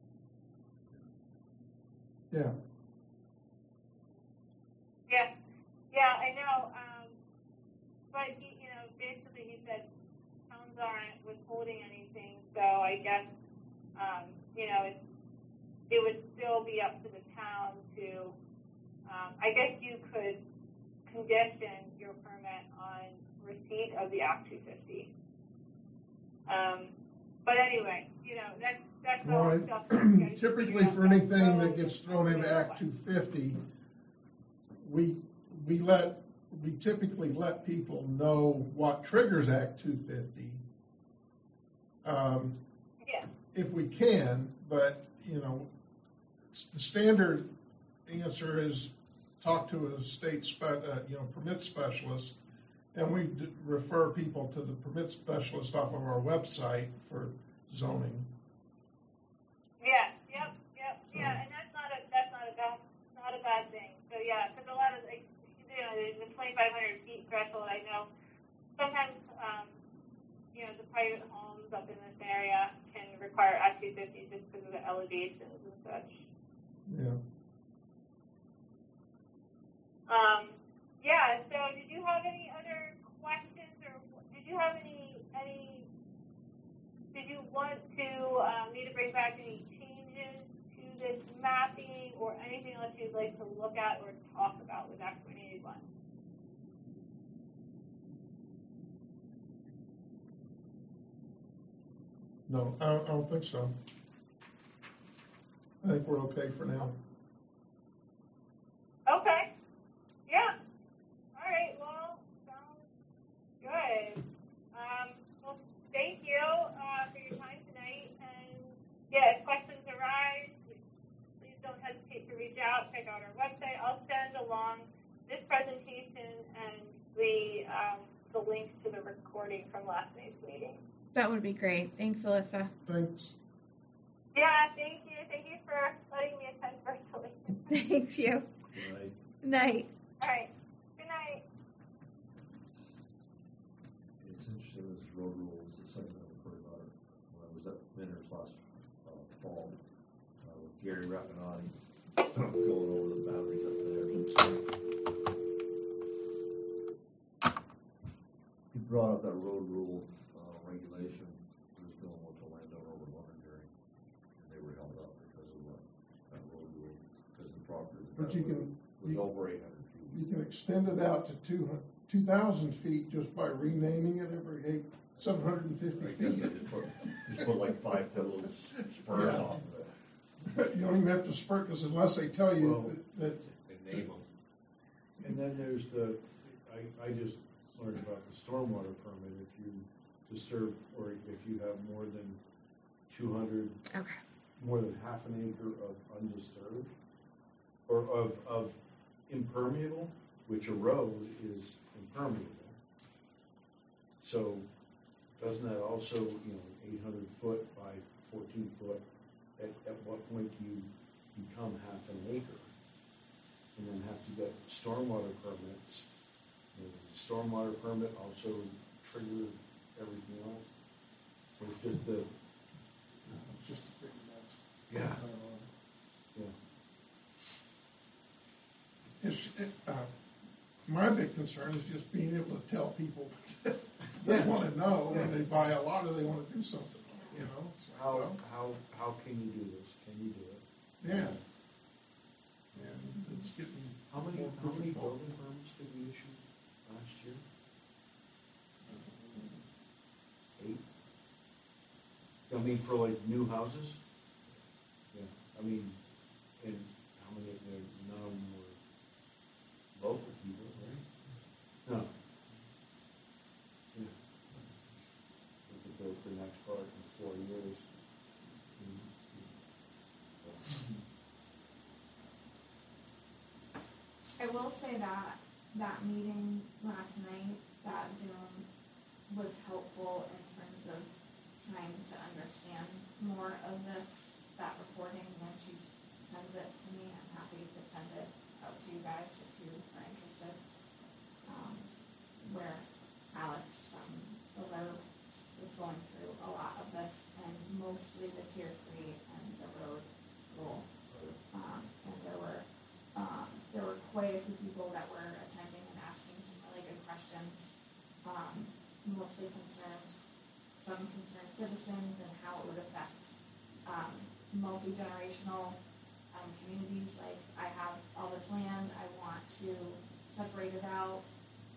Yeah, Yeah, yeah, I know, um, but he, you know, basically he said towns aren't withholding anything, so I guess, um, you know, it, it would still be up to the town to, um, I guess you could condition your permit feet of the Act two fifty. Um, but anyway, you know, that's, that's Well, all it- stuff. that's gotta be typically figured out for down the anything that road. gets thrown into Act two fifty, we, we let, we typically let people know what triggers Act two fifty. Um, Yeah, if we can, but, you know, it's- the standard answer is talk to a state, spe- uh, you know, permit specialist, and we d- refer people to the permit specialist off of our website for zoning. yeah, yep, yep, yeah, and that's not a, that's not a bad, not a bad thing. So yeah, because a lot of, like, you know, the twenty-five hundred feet threshold, I know, sometimes, um, you know, the private homes up in this area can require Act two fifty just because of the elevations and such. Yeah. Um, yeah, so did you have any other questions, or did you have any, any, did you want to, um, me to bring back any changes to this mapping, or anything else you'd like to look at or talk about with Act twenty eighty-one? No, I don't, I don't think so. I think we're okay for now. Okay. Yeah. All right. Well, sounds good. Um, well, thank you uh, for your time tonight. And yeah, if questions arise, please don't hesitate to reach out. Check out our website. I'll send along this presentation and the um, the links to the recording from last night's meeting. That would be great. Thanks, Alyssa. Thanks. Yeah. Thank you. Thank you for letting me attend virtually. Thanks, you. Right. Night. All right. Good night. It's interesting, this road rule is the second time I've heard about it. When I was at Minner's last uh, fall, uh, with Gary Rappinati, going over the boundaries up there. Thank you. He brought up that road rule uh, regulation, he was dealing with the landowner over Londonderry, and they were held up because of what, that road rule, because the property But you can, was you, over eight hundred feet. you can extend it out to two, two thousand feet just by renaming it every eight, seven hundred and fifty I guess feet. they just put, just put like five little spurs Yeah. off of it. You don't even have to spurt, because unless they tell you Well- that, They name them. And then there's the, I, I just learned about the stormwater permit, if you disturb, or if you have more than two hundred, Okay. more than half an acre of undisturbed, or of, of impermeable, which a road is impermeable. So doesn't that also, you know, eight hundred foot by fourteen foot, at, at what point do you become half an acre? And then have to get stormwater permits. You know, does the stormwater permit also trigger everything else? Or it's just the, it's just a big mess. Yeah. Uh, It's, it, uh, my big concern is just being able to tell people that they Yeah. want to know when they buy a lot, or they want to do something, you know? It's like, how, well, how, how can you do this? Can you do it? yeah. And it's getting How many, more how many difficult. building permits did we issue last year? Eight? I mean, for like new houses? Yeah, I mean, and how many, of them- none of them were local people, right? No. Yeah. We could build the next part in four years. Mhm. So, I will say that that meeting last night, that Zoom, was helpful in terms of trying to understand more of this, that recording. When she sends it to me, I'm happy to send it out to you guys if you are interested. Um, where Alex from the Lurb was going through a lot of this, and mostly the tier three and the road rule. Um, and there were Um, there were quite a few people that were attending and asking some really good questions, um, mostly concerned, some concerned citizens and how it would affect um, multi-generational um, communities. Like, I have all this land, I want to separate it out,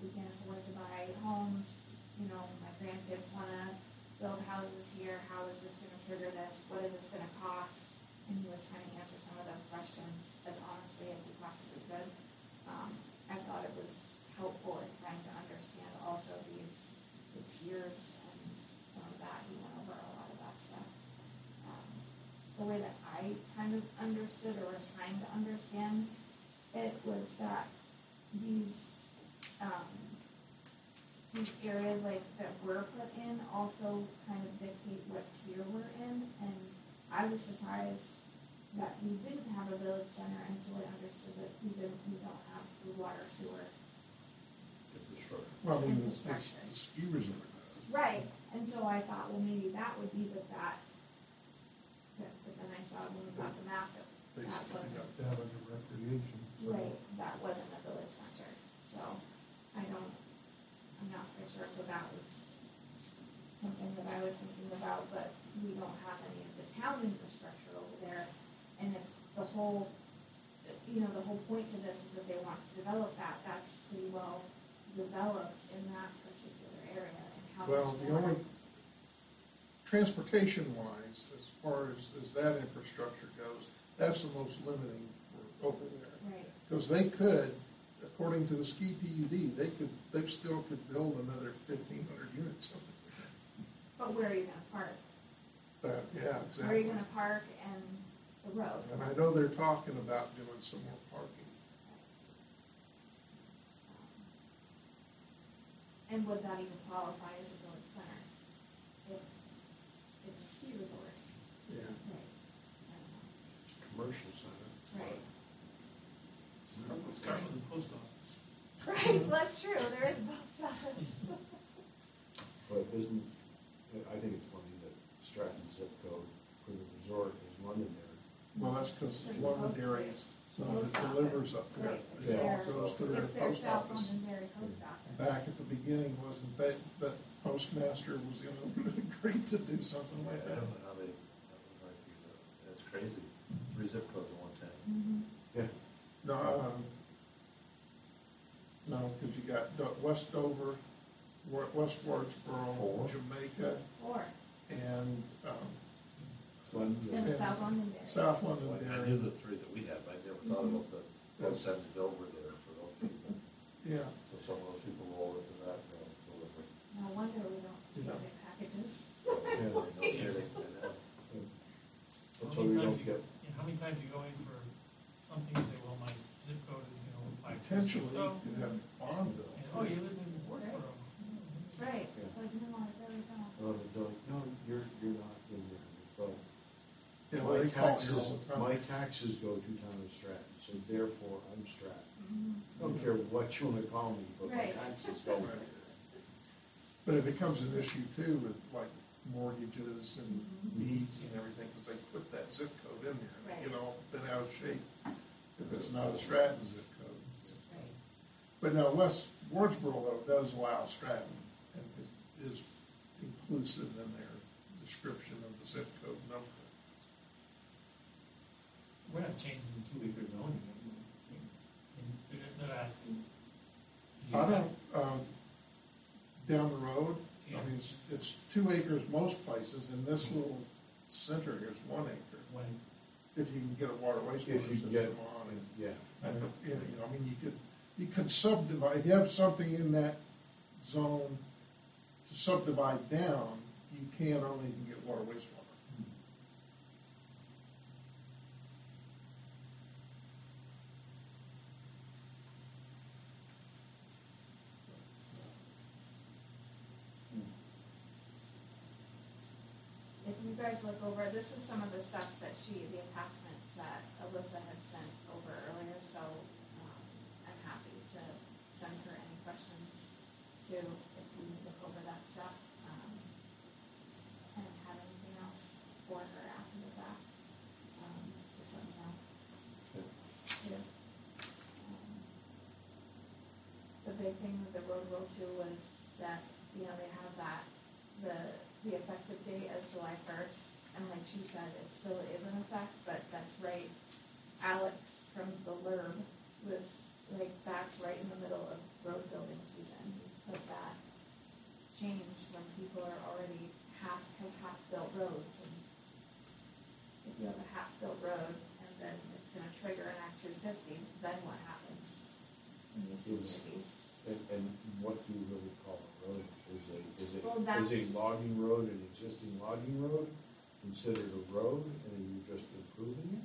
we can't afford to buy homes, you know, my grandkids wanna build houses here, how is this gonna trigger this, what is this gonna cost? And he was trying to answer some of those questions as honestly as he possibly could. Um, I thought it was helpful in trying to understand also these, the tiers and some of that, he went over a lot of that stuff. Um, the way that I kind of understood or was trying to understand it was that these, um, these areas like that were put in also kind of dictate what tier we're in, and I was surprised that we didn't have a village center until I understood that we didn't, we don't have the water sewer. Infrastructure. Well, I mean, the, the, Infrastructure. the ski resort does. Right, and so I thought, well, maybe that would be the that, but, but then I saw when we got the map that, Basically got that under recreation. so- right, that wasn't a village center, so I don't, I'm not quite sure, so that was something that I was thinking about, but we don't have any of the town infrastructure over there, and if the whole, you know, the whole point to this is that they want to develop that, that's pretty well developed in that particular area, and how Well, much the more. only, transportation wise, as far as, as that infrastructure goes, that's the most limiting for over there. Right, Because they could, according to the ski P U D, they could, they still could build another fifteen hundred units over but where are you gonna park? there. But, yeah, Where are you exactly. gonna park and the road? And I know they're talking about doing some more parking. And would that even qualify as a village center? If it's a ski resort, Yeah. right? Commercial center. Right, It's currently the post office. right, that's true, there is a post office. But isn't, I think it's funny that Stratton zip code for the resort is Londonderry. Well, that's because There's Londonderry, the so if post it office. delivers up there, Right, it's it all their- goes to their It's their post South office. Londonderry post office. Back at the beginning, wasn't that, that postmaster was the only one that agreed to do something like I that? don't know how they, that might be, the- that's crazy, three zip codes in one town. Mm-hmm. No, um, no, because you got Do- West Dover, Wa- West Wardsboro, Four. Jamaica, Four, and, um, Londonderry. in Yeah. South Londonderry. South Well, I knew Londonderry. the three that we have, I never thought about the, what sends over there for those people. Yeah, So some of those people roll into that, uh, delivery. No wonder we don't Yeah. get big packages. Yeah, no kidding, I know. How That's why many we times don't you, get, you know, how many times you go in for something and say, well, my zip code is, you know, five two six potentially oh. you could have Bonneville. And, oh, you live in Wardsboro. Right, Yeah. like, no, I really don't. well, it's like, no, you're, you're not in there. But Yeah, my they call it taxes, all the time. my taxes go to town of Stratton, so therefore I'm Stratton. Mhm. I don't care what you wanna call me, but my Right. taxes go Right. there. But it becomes an issue too with like mortgages and Mhm. deeds and everything, because they put that zip code in there, and Right. they get all bent out of shape if it's not a Stratton zip code. Right. But now West Wardsboro though does allow Stratton and is, is inclusive in their description of the zip code number. We're not changing the two acre zoning. I mean, and they're, they're asking. do you I have- don't, um, down the road, Yeah. I mean, it's, it's two acres most places, and this little center here is one acre, When, if you can get a water wastewater If you system get, on it. yeah, And, you know, I mean, you could, you could subdivide, if you have something in that zone to subdivide down, you can only can get water wastewater. If you guys look over, this is some of the stuff that she, the attachments that Alyssa had sent over earlier, so, um, I'm happy to send her any questions too, if you look over that stuff, um, and have anything else for her after the fact, um, just let me know. Okay. Yeah. Um, The big thing with the road rule too was that, you know, they have that, the, the effective date as July first, and like she said, it still is in effect, but that's right. Alex from the L U R B was, like, that's right in the middle of road building season. You put that change when people are already half, have half-built roads, and if you have a half-built road, and then it's gonna trigger an Act two fifty, then what happens in these Is- communities? And, and what do you really call a road? Is a, is it, Well, is that's- a logging road, an existing logging road, considered a road, and are you just improving it?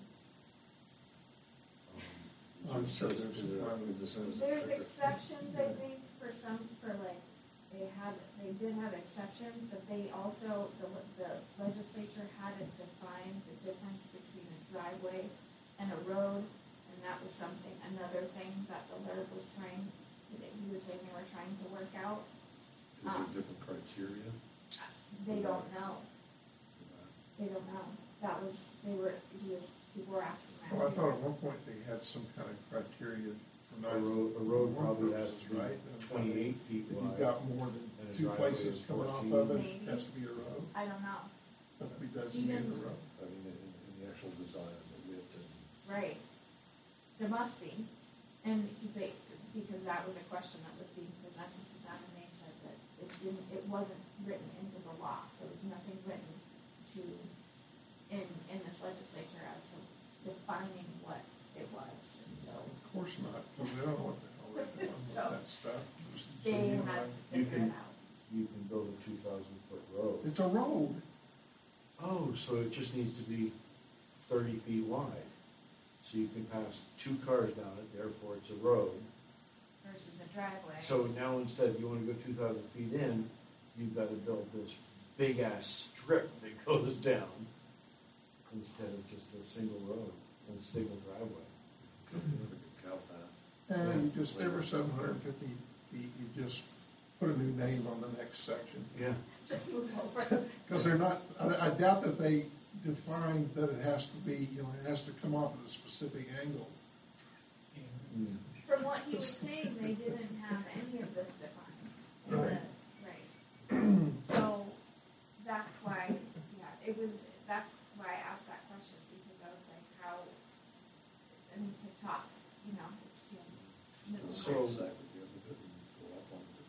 Um, I'm sure there's some time with this. There's exceptions, I think, for some, for like, they had, they did have exceptions, but they also, the, the legislature hadn't defined the difference between a driveway and a road, and that was something, another thing that the L R B was trying, that he was saying they were trying to work out. Is there different criteria? They don't know, they don't know. That was, they were, he was, people were asking that. Well, I too. thought at one point they had some kind of criteria for A not. road, a road probably has to be Right? twenty-eight feet If wide. you've got more than And a two driveway places is coming off fourteen. of it, Maybe. it has to be a road, I don't know, have to be designated a road. I mean, in, in the actual design that we have to. right. There must be, and he, they, because that was a question that was being presented to them, and they said that it didn't, it wasn't written into the law. There was nothing written to, in, in this legislature as to defining what it was, and so Of course not, because they don't know what the hell they're doing with So, that stuff. Just- they you know, had to You figure can- it out. You can build a two thousand foot road. It's a road. Oh, so it just needs to be thirty feet wide. So you can pass two cars down it, therefore it's a road. Versus a driveway. So now instead, you wanna go two thousand feet in, you've gotta build this big ass strip that goes down instead of just a single road and a single driveway. Cow path. And you just, every seven hundred and fifty feet, you just put a new name on the next section. Yeah. Just move over. Because they're not, I, I doubt that they define that it has to be, you know, it has to come off at a specific angle. And Mm. From what he was saying, they didn't have any of this defined. in the- Right. Right. So, that's why, yeah, it was, that's why I asked that question, because I was like, how, I mean, to talk, you know, it's, you know, middle of So- March. Exactly, the other bit, and go up on it.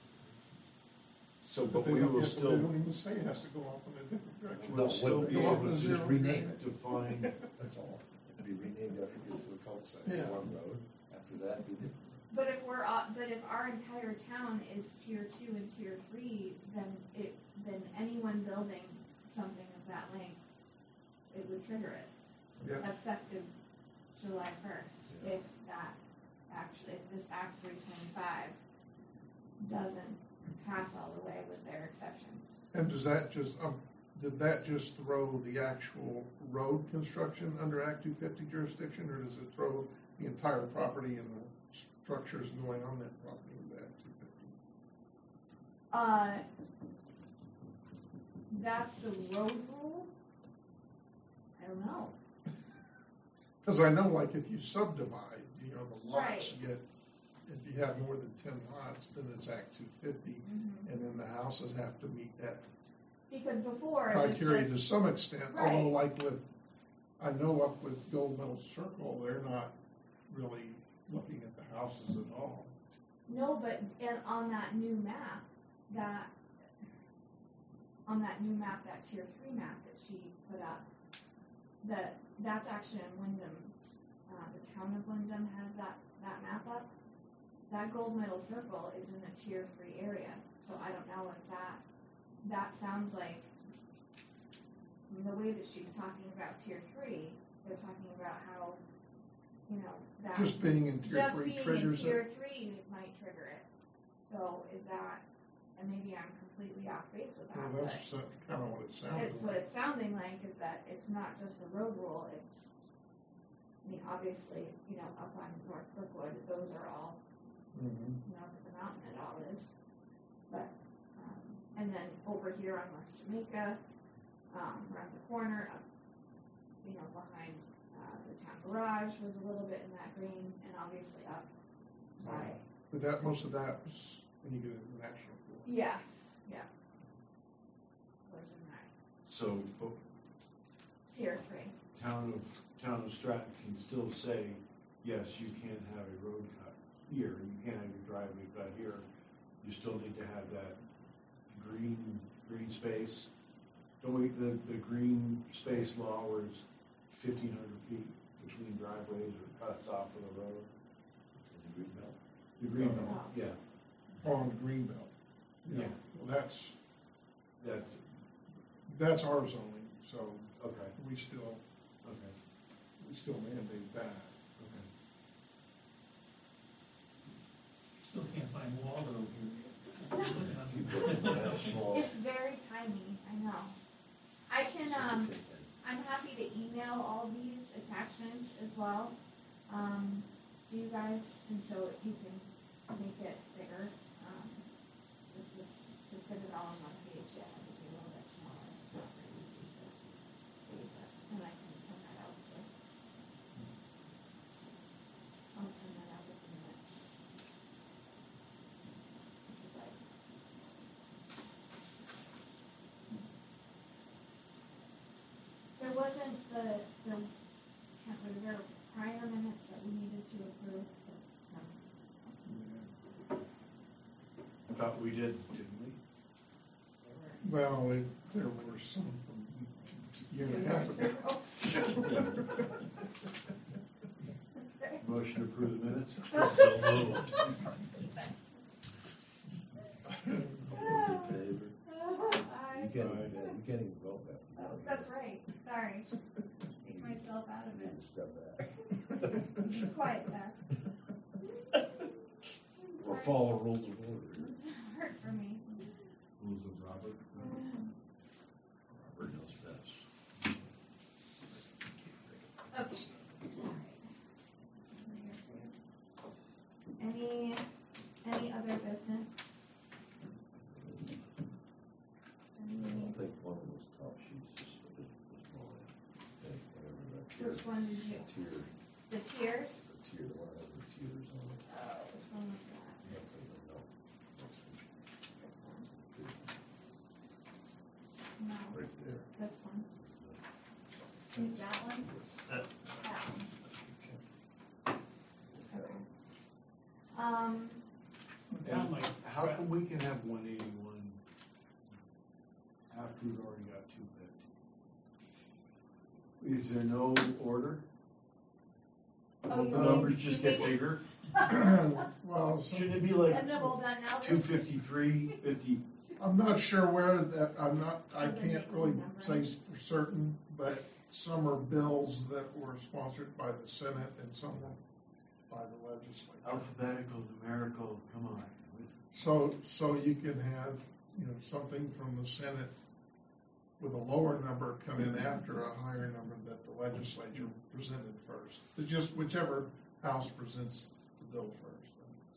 So, But but they we don't, will yeah, but they still don't even say it has to go off in a different direction. We'll still what- be Go able off in to a just zero rename gradient. define, That's all. It'd be renamed after it gets to the cul-de-sac, Yeah. one road, after that, be different. But if we're, uh, but if our entire town is tier two and tier three, then it, then anyone building something of that length, it would trigger it. Yeah. Effective July first, Yeah. if that, actually, if this Act three twenty-five doesn't pass all the way with their exceptions. And does that just, um, did that just throw the actual road construction under Act two fifty jurisdiction, or does it throw the entire property and the structures going on that property with Act two fifty? Uh, that's the road rule? I don't know. Because I know, like, if you subdivide, you know, the lots Right. get, if you have more than ten lots, then it's Act two fifty, and then the houses have to meet that Because before, it was criteria to just, some extent, Right. although like with, I know up with Gold Medal Circle, they're not really looking at the houses at all. no, but, and on that new map, that, on that new map, that tier three map that she put up, that, that's actually in Wyndham's, uh, the town of Wyndham has that, that map up. That gold medal circle is in a tier three area, so I don't know if that, that sounds like, I mean, the way that she's talking about tier three, they're talking about how, you know, that. Just being in tier Just three being in triggers it. tier three might trigger it. So is that, and maybe I'm completely off base with that, Well, but that's kind of what it sounded it's what like. it's sounding like, is that it's not just a road rule, it's, I mean, obviously, you know, up on North Brookwood, those are all, Mhm. you know, up at the mountain it all is. But, um, and then over here on West Jamaica, um, around the corner, up, you know, behind, uh, the town garage was a little bit in that green, and obviously up by, But that, most of that was when you get into the national pool. yes, yeah. Was in that so, but tier three. town of, town of Stratton can still say, yes, you can have a road cut. here, you can't have your driveway cut here, you still need to have that green, green space. Don't we, the, the green space law where it's fifteen hundred feet between driveways or cuts off of the road? The green belt. The green Oh. belt, yeah, On the green belt. yeah, Well, that's, that's, that's our zoning, so okay, we still, okay, we still mandate that. okay. Still can't find Waldo here. That's small. It's very tiny, I know. I can, um, I'm happy to email all these attachments as well, um, to you guys, and so you can make it bigger. Um, this was, to fit it all on one page, it had to be a little bit smaller, it's not very easy to read, but, and I can send that out too. I'll send that out with the minutes. If you'd like. There wasn't the, the, can't, were there prior minutes that we needed to approve? No. I thought we did, didn't we? Well, it, there were some from a year and a half ago. Motion to approve the minutes? So moved. In favor? I- You can't even, you can't even vote that. Oh, that's right, sorry. Take myself out of You it. need to step back. Be quiet there. Or follow rules of order here. It's hard for me. Rules of Robert? Robert knows best. Okay. Any, any other business? I don't think one of those top sheets is, is is mine. I think whatever that tier. Which one did you, Tier, the tiers? the tier, the one that has the tiers on it. Oh, which one was that? That's the one, no. That's the- This one? No, Right there. this one. Is that one? That one. Okay. Um, So down like, How come we can have one eighty-one after we've already got two fifty? Is there no order? Oh, Don't you the mean- numbers you just get mean- bigger? Well, some, Shouldn't it be like and then well done now. two fifty-three, fifty? I'm not sure where that, I'm not, I Or the can't making really number. say for certain, but some are bills that were sponsored by the Senate and some were by the legislature. Alphabetical, numerical, come on. So, so you can have, you know, something from the Senate with a lower number come in after a higher number that the legislature presented first. It's just whichever house presents the bill first.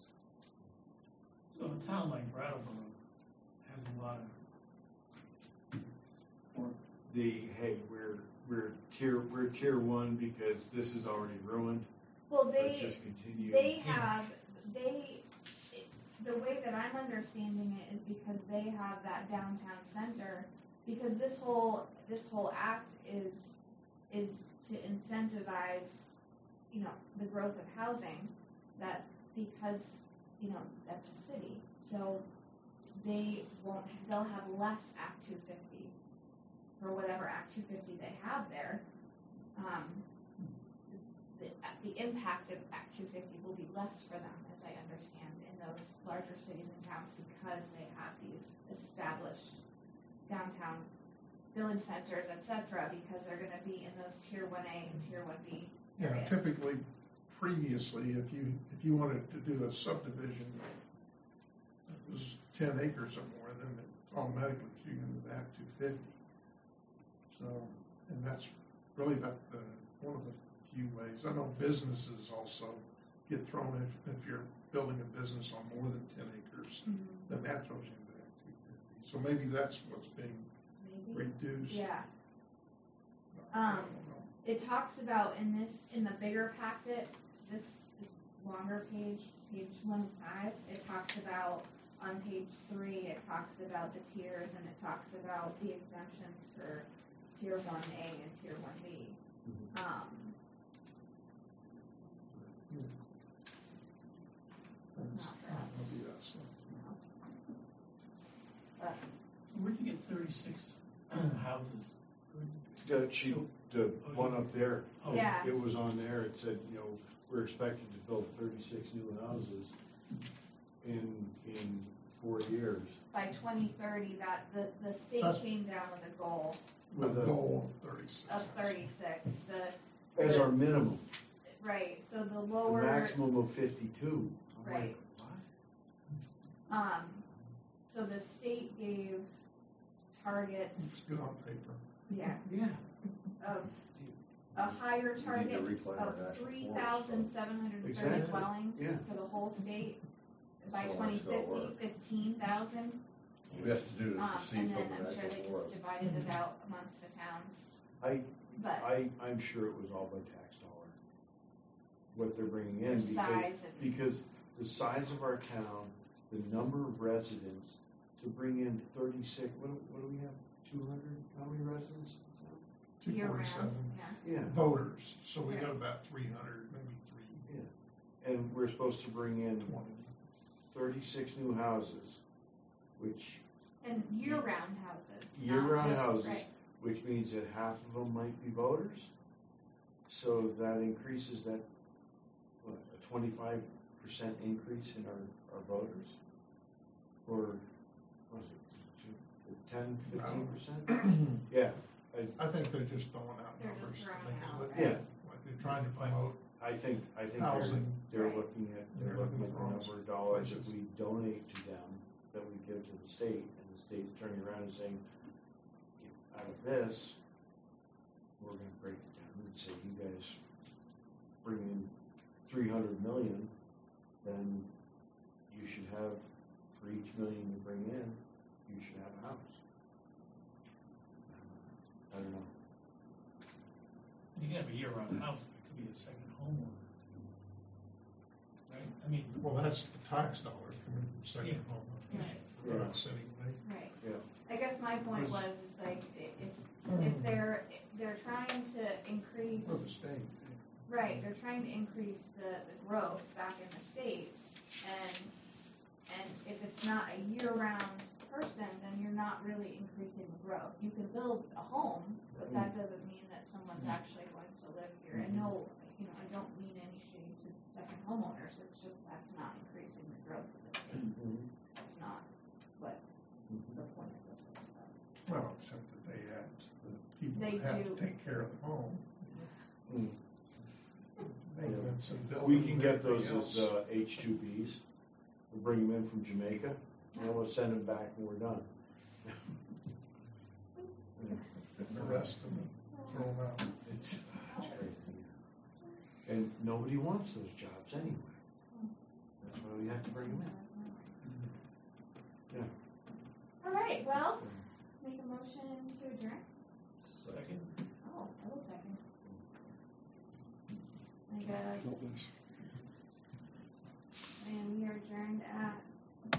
so a town like Brattleboro has a lot of, or The, hey, we're, we're tier, we're tier one because this is already ruined. Well, Let's they, just continue. they have, they, the way that I'm understanding it is because they have that downtown center, because this whole, this whole act is, is to incentivize, you know, the growth of housing, that, because, you know, that's a city, so they won't, they'll have less Act two fifty for whatever Act two fifty they have there. Um, the, the impact of Act two fifty will be less for them, as I understand, in those larger cities and towns because they have these established downtown village centers, et cetera, because they're gonna be in those tier one A and tier one B Yeah, areas. typically, previously, if you, if you wanted to do a subdivision that was ten acres or more, then it automatically threw you into Act two fifty. So, and that's really the, the, one of the few ways. I know businesses also get thrown if, if you're building a business on more than ten acres, Mhm. then that throws you into Act two fifty. So maybe that's what's being Maybe, reduced. yeah. I don't Um, know. It talks about in this, in the bigger packet, this, this longer page, page one five, it talks about, on page three, it talks about the tiers and it talks about the exemptions for tier one A and tier one B. Um, It's Not for not us. gonna be us. No. But, Where'd you get thirty-six houses? The, she, the one up there, Oh, Yeah. it was on there, it said, you know, we're expected to build thirty-six new houses in, in four years. by twenty thirty, that, the, the state That's- came down with a goal The With a- goal of thirty-six. of thirty-six, the, As our minimum, right, so the the lower, maximum of fifty-two. I'm like, Right. what? um, so the state gave It's targets, good on paper. yeah, Yeah. of a higher You need to target reclaim our of national three forest thousand stuff. seven hundred and Exactly, thirty dwellings yeah. for the whole state. By That's how twenty it's gonna fifty, work. fifteen thousand, We have to do this um, to see and from then the I'm sure national they just forest. divided it out amongst the towns, I, but I, I'm sure it was all by tax dollar, what they're bringing in, the because, size and, because the size of our town, the number of residents, to bring in thirty-six, what, do- what do we have, two hundred, how many residents? Two year round, forty-seven yeah. Yeah, voters, so we got Right. about three hundred, maybe three and we're supposed to bring in twenty. thirty-six new houses, which, And year-round houses, not Year-round just- houses. right. which means that half of them might be voters. So that increases that, what, a twenty-five percent increase in our, our voters? Or, what is it, ten, fifteen percent? Yeah, I think they're just throwing out They're numbers. just to throwing make it out, look right. yeah, Like they're trying to promote I think, I think they're, housing. they're Right. looking at, they're They're looking at the looking number for of dollars that places. we donate to them, that we give to the state, and the state's turning around and saying, out of this, we're gonna break it down and say, you guys bring in three hundred million, then you should have, for each million you bring in, you should have a house. I don't know. You can have a year-round house, but it could be a second homeowner. Right? I mean, Well, that's the tax dollars coming from second Yeah. home. Right. They're Yeah. not sitting, right? Right. Yeah. I guess my point Was- was, is like, i- if, if they're, they're trying to For the increase, state. right, they're trying to increase the, the growth back in the state, and, and if it's not a year-round person, then you're not really increasing the growth. You can build a home, but that doesn't mean that someone's actually going to live here. And no, you know, I don't mean any shade to second homeowners, it's just that's not increasing the growth of the state. Mhm. That's not what the point of this is, so. Well, except that they add, the people They that have do. to take care of the home. Mm. Maintenance and We building can and get those everything as, else. uh, H two Bs, we'll bring them in from Jamaica, and we'll send them back when we're done. The rest of them, throw them out. It's, it's crazy. And nobody wants those jobs anyway. That's why we have to bring them in. Yeah. All right, well, make a motion to adjourn. second, Oh, I will second. Like a